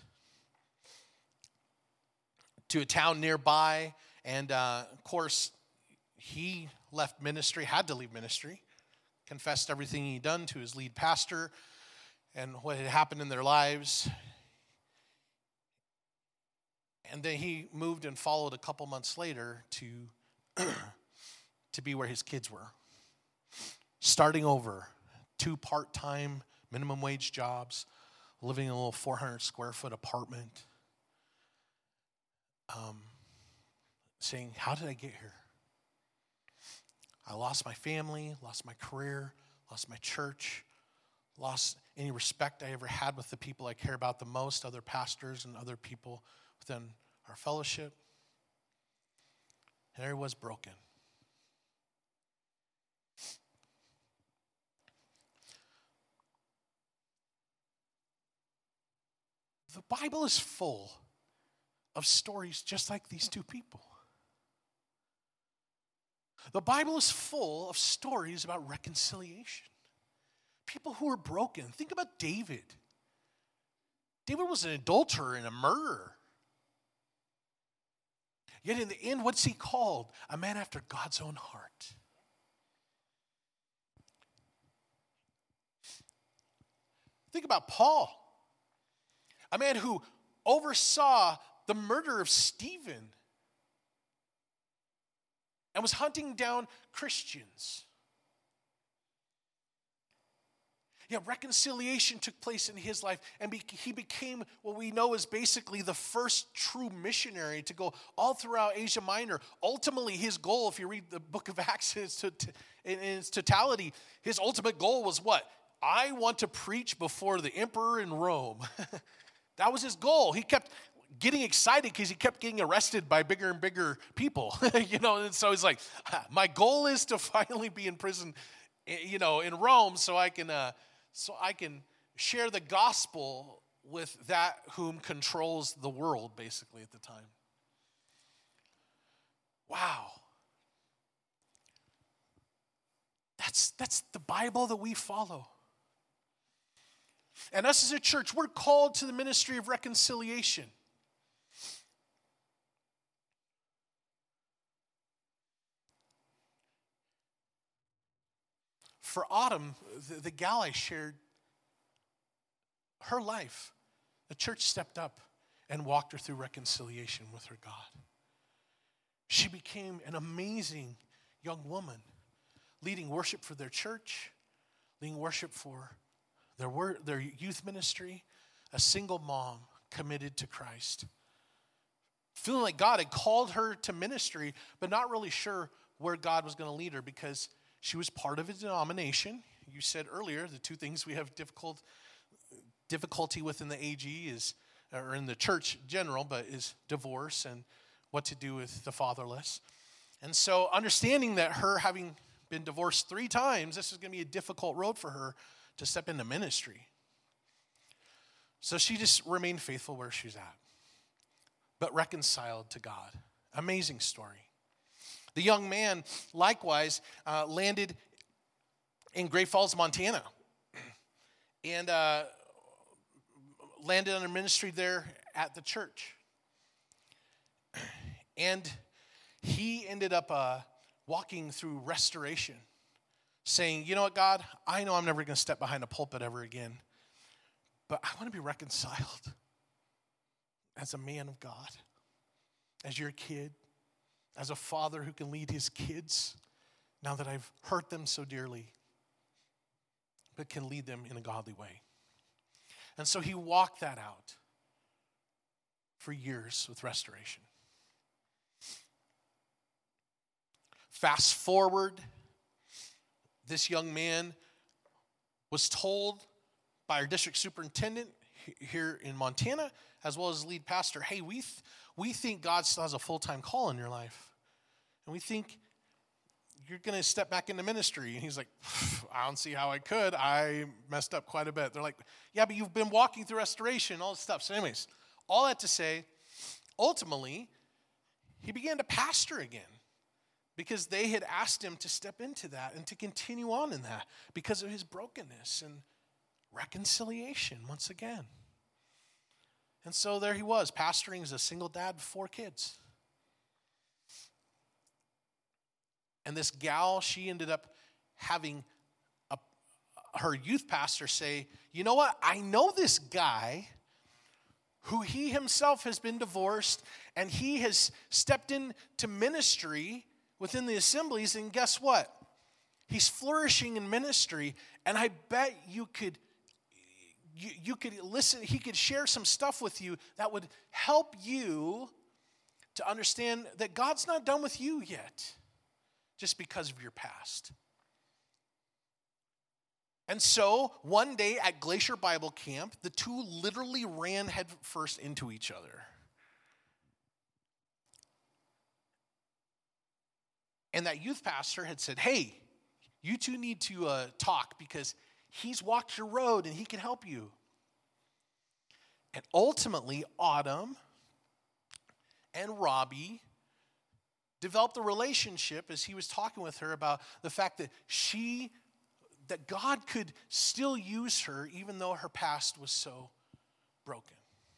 to a town nearby, and of course, he left ministry, had to leave ministry, confessed everything he'd done to his lead pastor and what had happened in their lives. And then he moved and followed a couple months later to be where his kids were. Starting over, 2 part-time minimum wage jobs, living in a little 400 square foot apartment. saying, how did I get here? I lost my family, lost my career, lost my church, lost any respect I ever had with the people I care about the most, other pastors and other people within our fellowship. And there he was, broken. The Bible is full of stories just like these two people. The Bible is full of stories about reconciliation. People who are broken. Think about David. David was an adulterer and a murderer. Yet in the end, what's he called? A man after God's own heart. Think about Paul. A man who oversaw the murder of Stephen and was hunting down Christians. Yeah, reconciliation took place in his life, and he became what we know is basically the first true missionary to go all throughout Asia Minor. Ultimately, his goal, if you read the book of Acts in its totality, his ultimate goal was what? I want to preach before the emperor in Rome. That was his goal. He kept getting excited because he kept getting arrested by bigger and bigger people, and so he's like, my goal is to finally be in prison, in Rome, so I can share the gospel with that whom controls the world, basically, at the time. Wow. That's the Bible that we follow. And us as a church, we're called to the ministry of reconciliation. For Autumn, the gal I shared, her life, the church stepped up and walked her through reconciliation with her God. She became an amazing young woman, leading worship for their church, leading worship for their youth ministry, a single mom committed to Christ. Feeling like God had called her to ministry, but not really sure where God was going to lead her because she was part of a denomination. You said earlier, the two things we have difficulty with in the AG or in the church in general, but is divorce and what to do with the fatherless. And so understanding that her having been divorced 3 times, this is going to be a difficult road for her to step into ministry. So she just remained faithful where she's at, but reconciled to God. Amazing story. The young man, likewise, landed in Great Falls, Montana, and landed under ministry there at the church. And he ended up walking through restoration, saying, you know what, God, I know I'm never going to step behind a pulpit ever again, but I want to be reconciled as a man of God, as your kid, as a father who can lead his kids now that I've hurt them so dearly, but can lead them in a godly way. And so he walked that out for years with restoration. Fast forward, this young man was told by our district superintendent here in Montana, as well as lead pastor, hey, we think God still has a full-time call in your life. And we think you're going to step back into ministry. And he's like, I don't see how I could. I messed up quite a bit. They're like, yeah, but you've been walking through restoration, all this stuff. So anyways, all that to say, ultimately, he began to pastor again because they had asked him to step into that and to continue on in that because of his brokenness and reconciliation once again. And so there he was, pastoring as a single dad with 4 kids. And this gal, she ended up having her youth pastor say, you know what, I know this guy who he himself has been divorced, and he has stepped into ministry within the assemblies, and guess what? He's flourishing in ministry, and I bet you could listen, he could share some stuff with you that would help you to understand that God's not done with you yet just because of your past. And so, one day at Glacier Bible Camp, the two literally ran headfirst into each other. And that youth pastor had said, hey, you two need to talk because he's walked your road and he can help you. And ultimately, Autumn and Robbie developed a relationship as he was talking with her about the fact that God could still use her even though her past was so broken.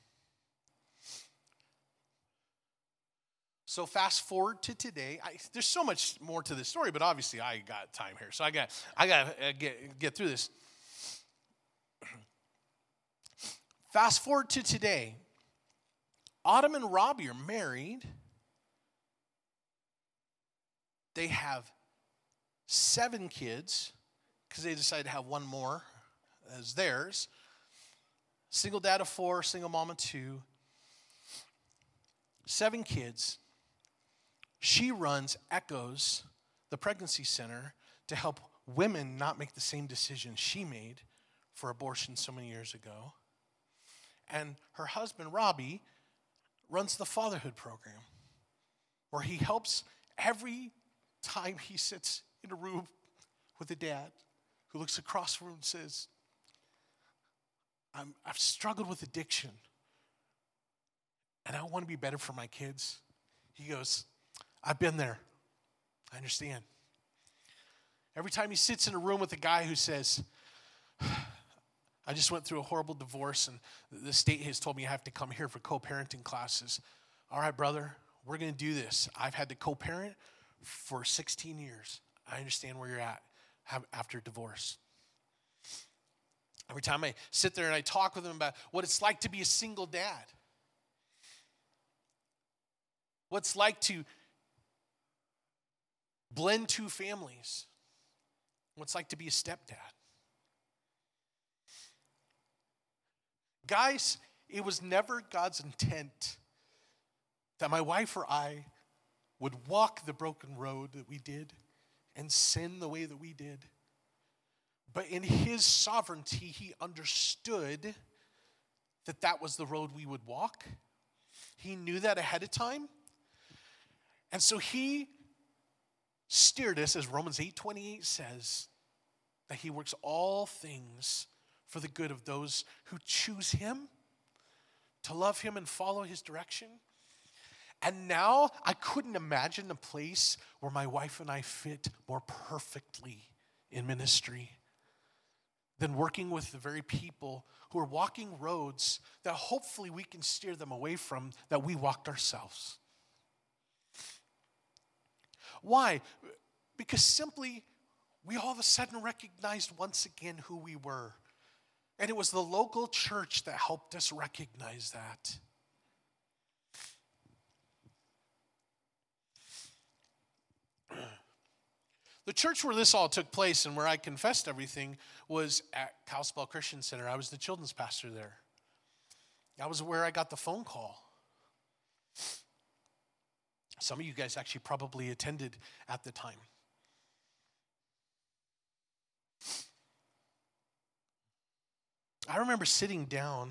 So fast forward to today. There's so much more to this story, but obviously I got time here, so I got to get through this. Fast forward to today. Autumn and Robbie are married. They have 7 kids because they decided to have one more as theirs. Single dad of 4, single mom of 2. 7 kids. She runs Echoes, the pregnancy center, to help women not make the same decision she made for abortion so many years ago. And her husband, Robbie, runs the fatherhood program, where he helps every time he sits in a room with a dad who looks across the room and says, I've struggled with addiction, and I want to be better for my kids. He goes, I've been there. I understand. Every time he sits in a room with a guy who says, I just went through a horrible divorce, and the state has told me I have to come here for co-parenting classes. All right, brother, we're going to do this. I've had to co-parent for 16 years. I understand where you're at after divorce. Every time I sit there and I talk with him about what it's like to be a single dad, what it's like to blend 2 families, what it's like to be a stepdad. Guys, it was never God's intent that my wife or I would walk the broken road that we did and sin the way that we did. But in his sovereignty, he understood that that was the road we would walk. He knew that ahead of time. And so he steered us, as Romans 8:28 says, that he works all things for the good of those who choose him, to love him and follow his direction. And now I couldn't imagine a place where my wife and I fit more perfectly in ministry than working with the very people who are walking roads that hopefully we can steer them away from, that we walked ourselves. Why? Because simply we all of a sudden recognized once again who we were. And it was the local church that helped us recognize that. The church where this all took place and where I confessed everything was at Kalispell Christian Center. I was the children's pastor there. That was where I got the phone call. Some of you guys actually probably attended at the time. I remember sitting down.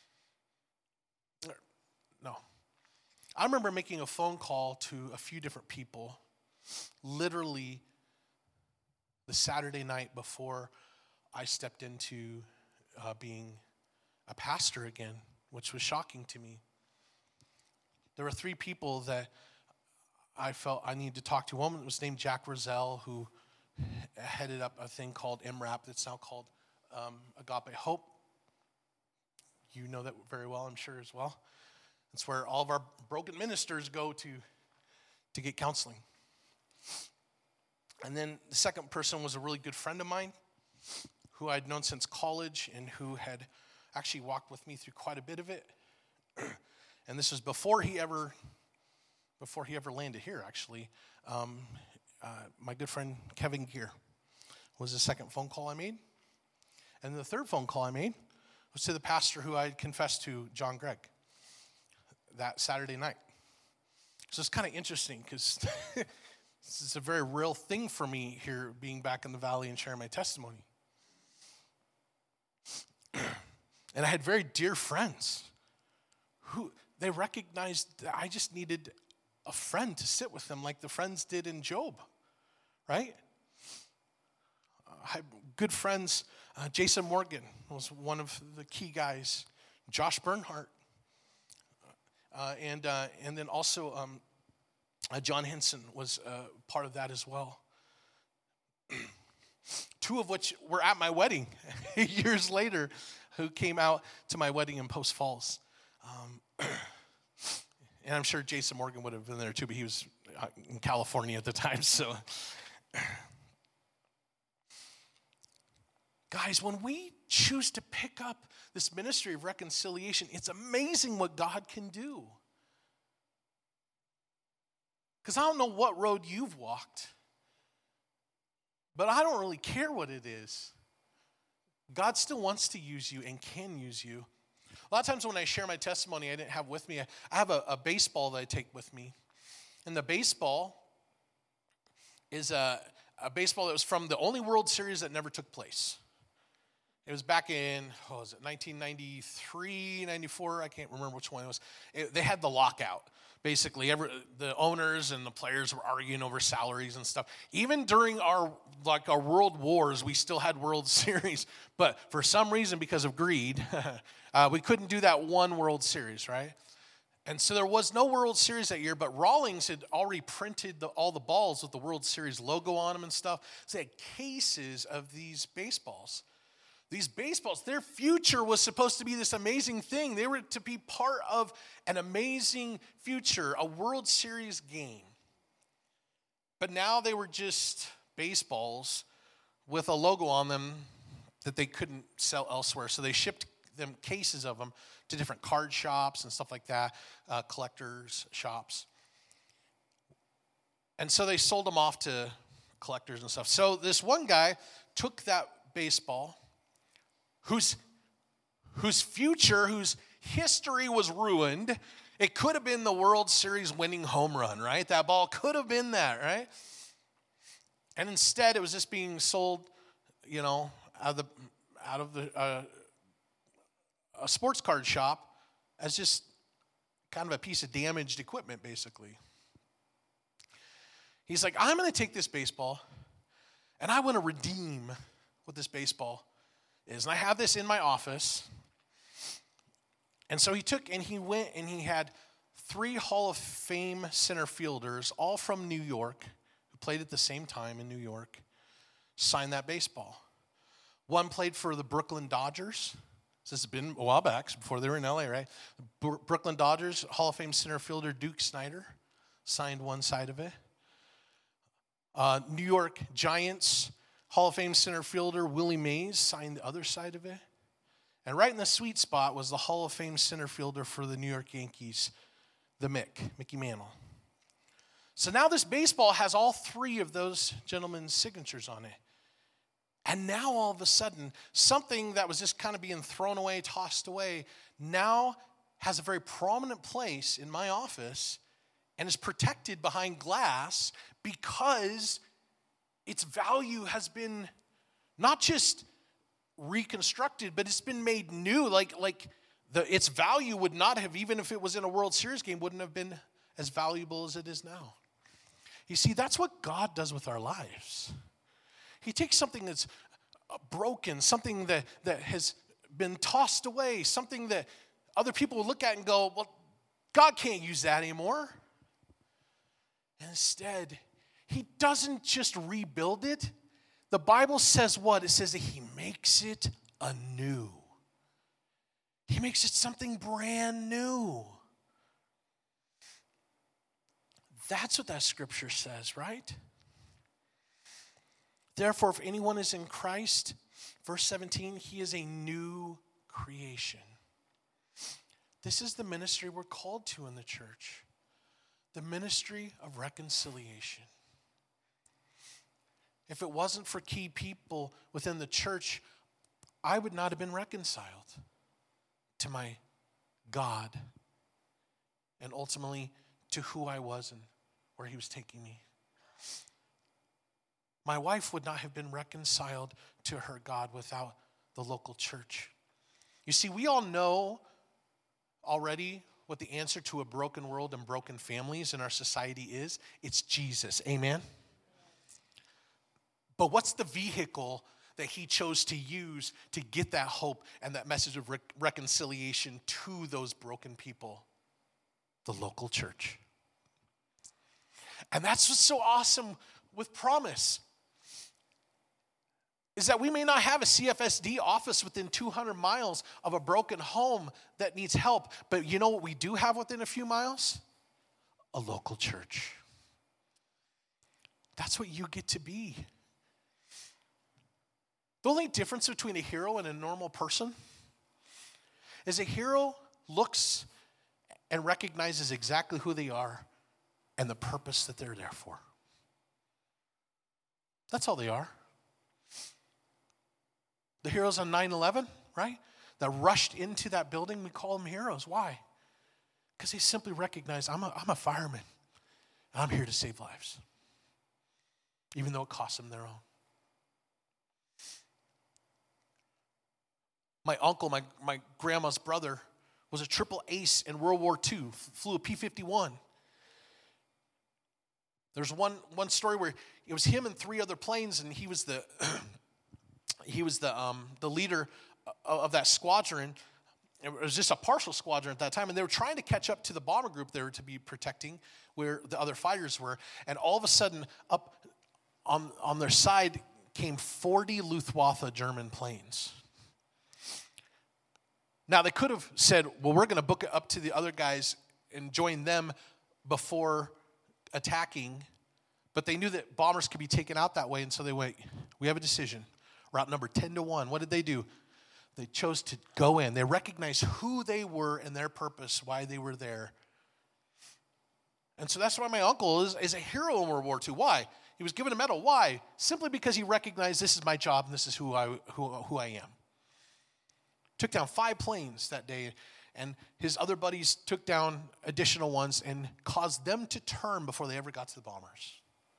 I remember making a phone call to a few different people, literally the Saturday night before I stepped into being a pastor again, which was shocking to me. There were 3 people that I felt I needed to talk to. One was named Jack Roselle, who headed up a thing called MRAP that's now called Agape Hope. You know that very well, I'm sure, as well. It's where all of our broken ministers go to get counseling. And then the second person was a really good friend of mine who I'd known since college and who had actually walked with me through quite a bit of it. And this was before he ever landed here, actually. My good friend Kevin Gear was the second phone call I made. And the third phone call I made was to the pastor who I had confessed to, John Gregg, that Saturday night. So it's kind of interesting because this is a very real thing for me here, being back in the valley and sharing my testimony. And I had very dear friends who they recognized that I just needed a friend to sit with them like the friends did in Job, right? I had good friends. Jason Morgan was one of the key guys. Josh Bernhardt. And then also John Henson was part of that as well. Two of which were at my wedding years later, who came out to my wedding in Post Falls. And I'm sure Jason Morgan would have been there too, but he was in California at the time. So, guys, when we choose to pick up this ministry of reconciliation, it's amazing what God can do. Because I don't know what road you've walked, but I don't really care what it is. God still wants to use you and can use you. A lot of times when I share my testimony, I didn't have with me, I have a baseball that I take with me. And the baseball is a baseball that was from the only World Series that never took place. It was back in, 1993, 94, I can't remember which one it was. They had the lockout. Basically, the owners and the players were arguing over salaries and stuff. Even during our world wars, we still had World Series. But for some reason, because of greed, we couldn't do that one World Series, right? And so there was no World Series that year, but Rawlings had already printed all the balls with the World Series logo on them and stuff. So they had cases of these baseballs. These baseballs, their future was supposed to be this amazing thing. They were to be part of an amazing future, a World Series game. But now they were just baseballs with a logo on them that they couldn't sell elsewhere. So they shipped them cases of them to different card shops and stuff like that, collectors' shops. And so they sold them off to collectors and stuff. So this one guy took that baseball, whose future, whose history was ruined. It could have been the World Series winning home run, right? That ball could have been that, right? And instead, it was just being sold, out of the a sports card shop as just kind of a piece of damaged equipment, basically. He's like, I'm going to take this baseball, and I want to redeem what this baseball is. And I have this in my office. And so he went and he had 3 Hall of Fame center fielders, all from New York, who played at the same time in New York, sign that baseball. One played for the Brooklyn Dodgers. This has been a while back, before they were in LA, right? Brooklyn Dodgers Hall of Fame center fielder Duke Snider signed one side of it. New York Giants Hall of Fame center fielder Willie Mays signed the other side of it. And right in the sweet spot was the Hall of Fame center fielder for the New York Yankees, Mickey Mantle. So now this baseball has all 3 of those gentlemen's signatures on it. And now all of a sudden, something that was just kind of being thrown away, tossed away, now has a very prominent place in my office and is protected behind glass because its value has been not just reconstructed, but it's been made new. Its value would not have, even if it was in a World Series game, wouldn't have been as valuable as it is now. You see, that's what God does with our lives. He takes something that's broken, something that has been tossed away, something that other people will look at and go, well, God can't use that anymore. And instead, He doesn't just rebuild it. The Bible says what? It says that He makes it anew. He makes it something brand new. That's what that scripture says, right? Therefore, if anyone is in Christ, verse 17, he is a new creation. This is the ministry we're called to in the church. The ministry of reconciliation. If it wasn't for key people within the church, I would not have been reconciled to my God and ultimately to who I was and where he was taking me. My wife would not have been reconciled to her God without the local church. You see, we all know already what the answer to a broken world and broken families in our society is. It's Jesus. Amen? But what's the vehicle that he chose to use to get that hope and that message of reconciliation to those broken people? The local church. And that's what's so awesome with Promise, is that we may not have a CFSD office within 200 miles of a broken home that needs help, but you know what we do have within a few miles? A local church. That's what you get to be. The only difference between a hero and a normal person is a hero looks and recognizes exactly who they are and the purpose that they're there for. That's all they are. The heroes on 9/11, right? That rushed into that building, we call them heroes. Why? Because they simply recognize, I'm a fireman, and I'm here to save lives, even though it costs them their own. My uncle, my grandma's brother, was a triple ace in World War II, flew a P-51. There's one story where it was him and 3 other planes, and he was the the leader of that squadron. It was just a partial squadron at that time, and they were trying to catch up to the bomber group they were to be protecting, where the other fighters were. And all of a sudden, up on their side came 40 Luftwaffe German planes. Now, they could have said, well, we're going to book it up to the other guys and join them before attacking. But they knew that bombers could be taken out that way, and so they went, we have a decision. Route number 10-1. What did they do? They chose to go in. They recognized who they were and their purpose, why they were there. And so that's why my uncle is a hero in World War II. Why? He was given a medal. Why? Simply because he recognized this is my job and this is who I am. Took down 5 planes that day, and his other buddies took down additional ones and caused them to turn before they ever got to the bombers.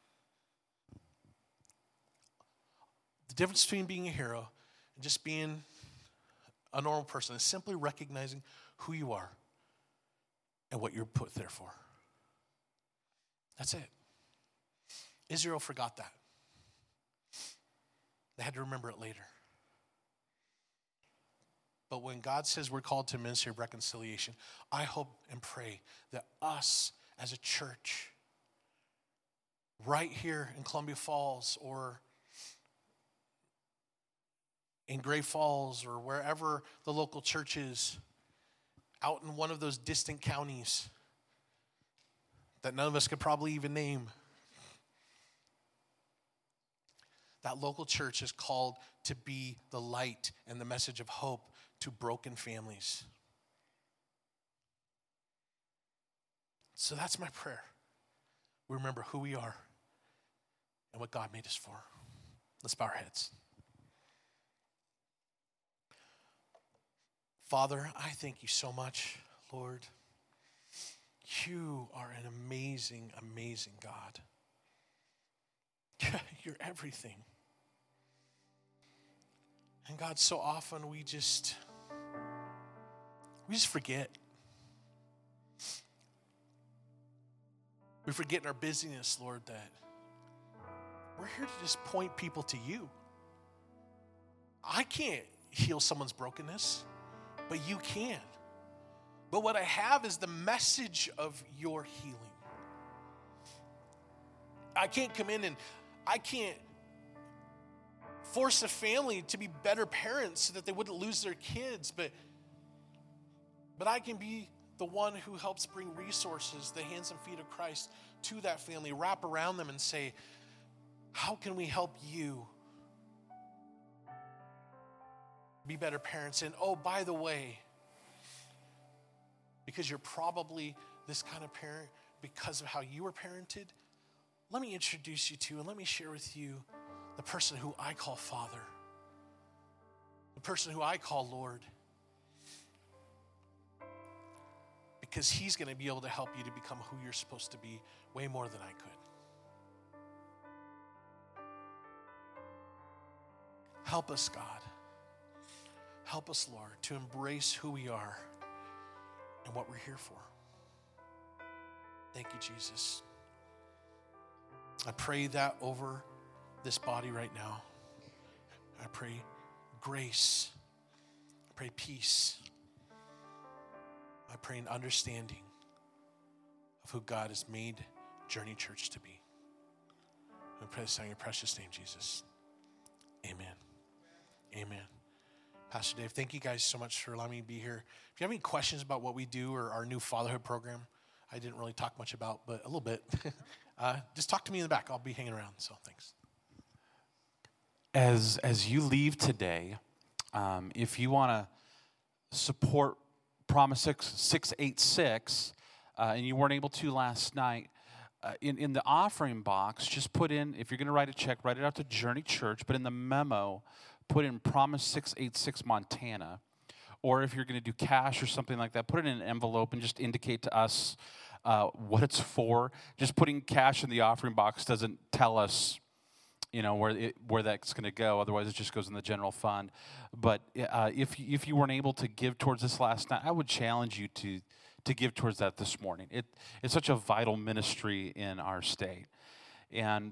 The difference between being a hero and just being a normal person is simply recognizing who you are and what you're put there for. That's it. Israel forgot that. They had to remember it later. But when God says we're called to a ministry of reconciliation, I hope and pray that us as a church, right here in Columbia Falls or in Gray Falls or wherever the local church is, out in one of those distant counties that none of us could probably even name, that local church is called to be the light and the message of hope to broken families. So that's my prayer. We remember who we are and what God made us for. Let's bow our heads. Father, I thank you so much, Lord. You are an amazing, amazing God. You're everything. And God, so often we just forget. We forget in our busyness, Lord, that we're here to just point people to you. I can't heal someone's brokenness, but you can. But what I have is the message of your healing. I can't come in and I can't force a family to be better parents so that they wouldn't lose their kids, but I can be the one who helps bring resources, the hands and feet of Christ, to that family, wrap around them and say, how can we help you be better parents? And oh, by the way, because you're probably this kind of parent because of how you were parented, let me introduce you to and let me share with you the person who I call Father, the person who I call Lord. because he's going to be able to help you to become who you're supposed to be way more than I could. Help us, God. Help us, Lord, to embrace who we are and what we're here for. Thank you, Jesus. I pray that over this body right now. I pray grace. I pray peace. I pray an understanding of who God has made Journey Church to be. I pray this in your precious name, Jesus. Amen. Amen. Pastor Dave, thank you guys so much for allowing me to be here. If you have any questions about what we do or our new fatherhood program, I didn't really talk much about, but a little bit, just talk to me in the back. I'll be hanging around, so thanks. As you leave today, if you want to support Promise 686, and you weren't able to last night, in the offering box, just put in, if you're going to write a check, write it out to Journey Church, but in the memo, put in Promise 686 Montana. Or if you're going to do cash or something like that, put it in an envelope and just indicate to us what it's for. Just putting cash in the offering box doesn't tell us, where that's going to go. Otherwise, it just goes in the general fund. But if you weren't able to give towards this last night, I would challenge you to give towards that this morning. It's such a vital ministry in our state. And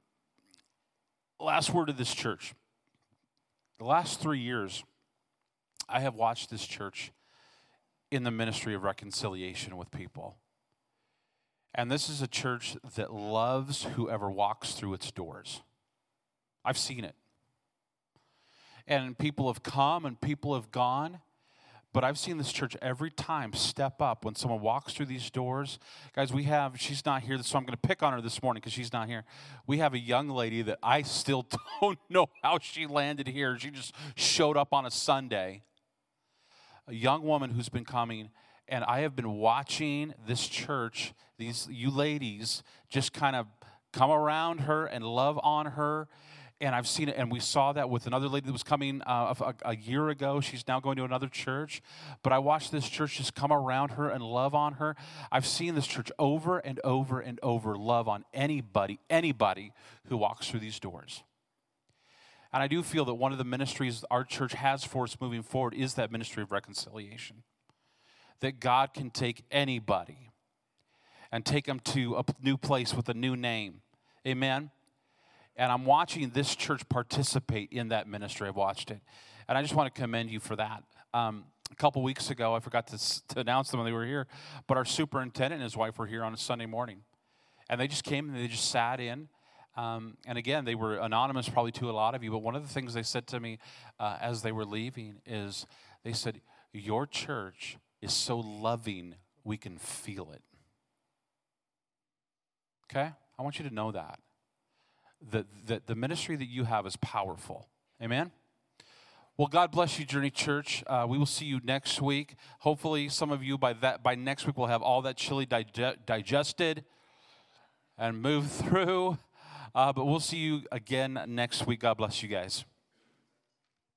last word of this church. The last 3 years, I have watched this church in the ministry of reconciliation with people. And this is a church that loves whoever walks through its doors. I've seen it. And people have come and people have gone. But I've seen this church every time step up when someone walks through these doors. Guys, she's not here, so I'm going to pick on her this morning because she's not here. We have a young lady that I still don't know how she landed here. She just showed up on a Sunday. A young woman who's been coming, and I have been watching this church, you ladies, just kind of come around her and love on her. And I've seen it, and we saw that with another lady that was coming a year ago. She's now going to another church. But I watched this church just come around her and love on her. I've seen this church over and over and over love on anybody who walks through these doors. And I do feel that one of the ministries our church has for us moving forward is that ministry of reconciliation. That God can take anybody and take them to a new place with a new name. Amen? And I'm watching this church participate in that ministry. I've watched it. And I just want to commend you for that. A couple weeks ago, I forgot to announce them when they were here, but our superintendent and his wife were here on a Sunday morning. And they just came and they just sat in. And again, they were anonymous probably to a lot of you, but one of the things they said to me as they were leaving is they said, your church is so loving, we can feel it. Okay? I want you to know that. The ministry that you have is powerful. Amen? Well, God bless you, Journey Church. We will see you next week. Hopefully, some of you by next week will have all that chili digested and move through. But we'll see you again next week. God bless you guys.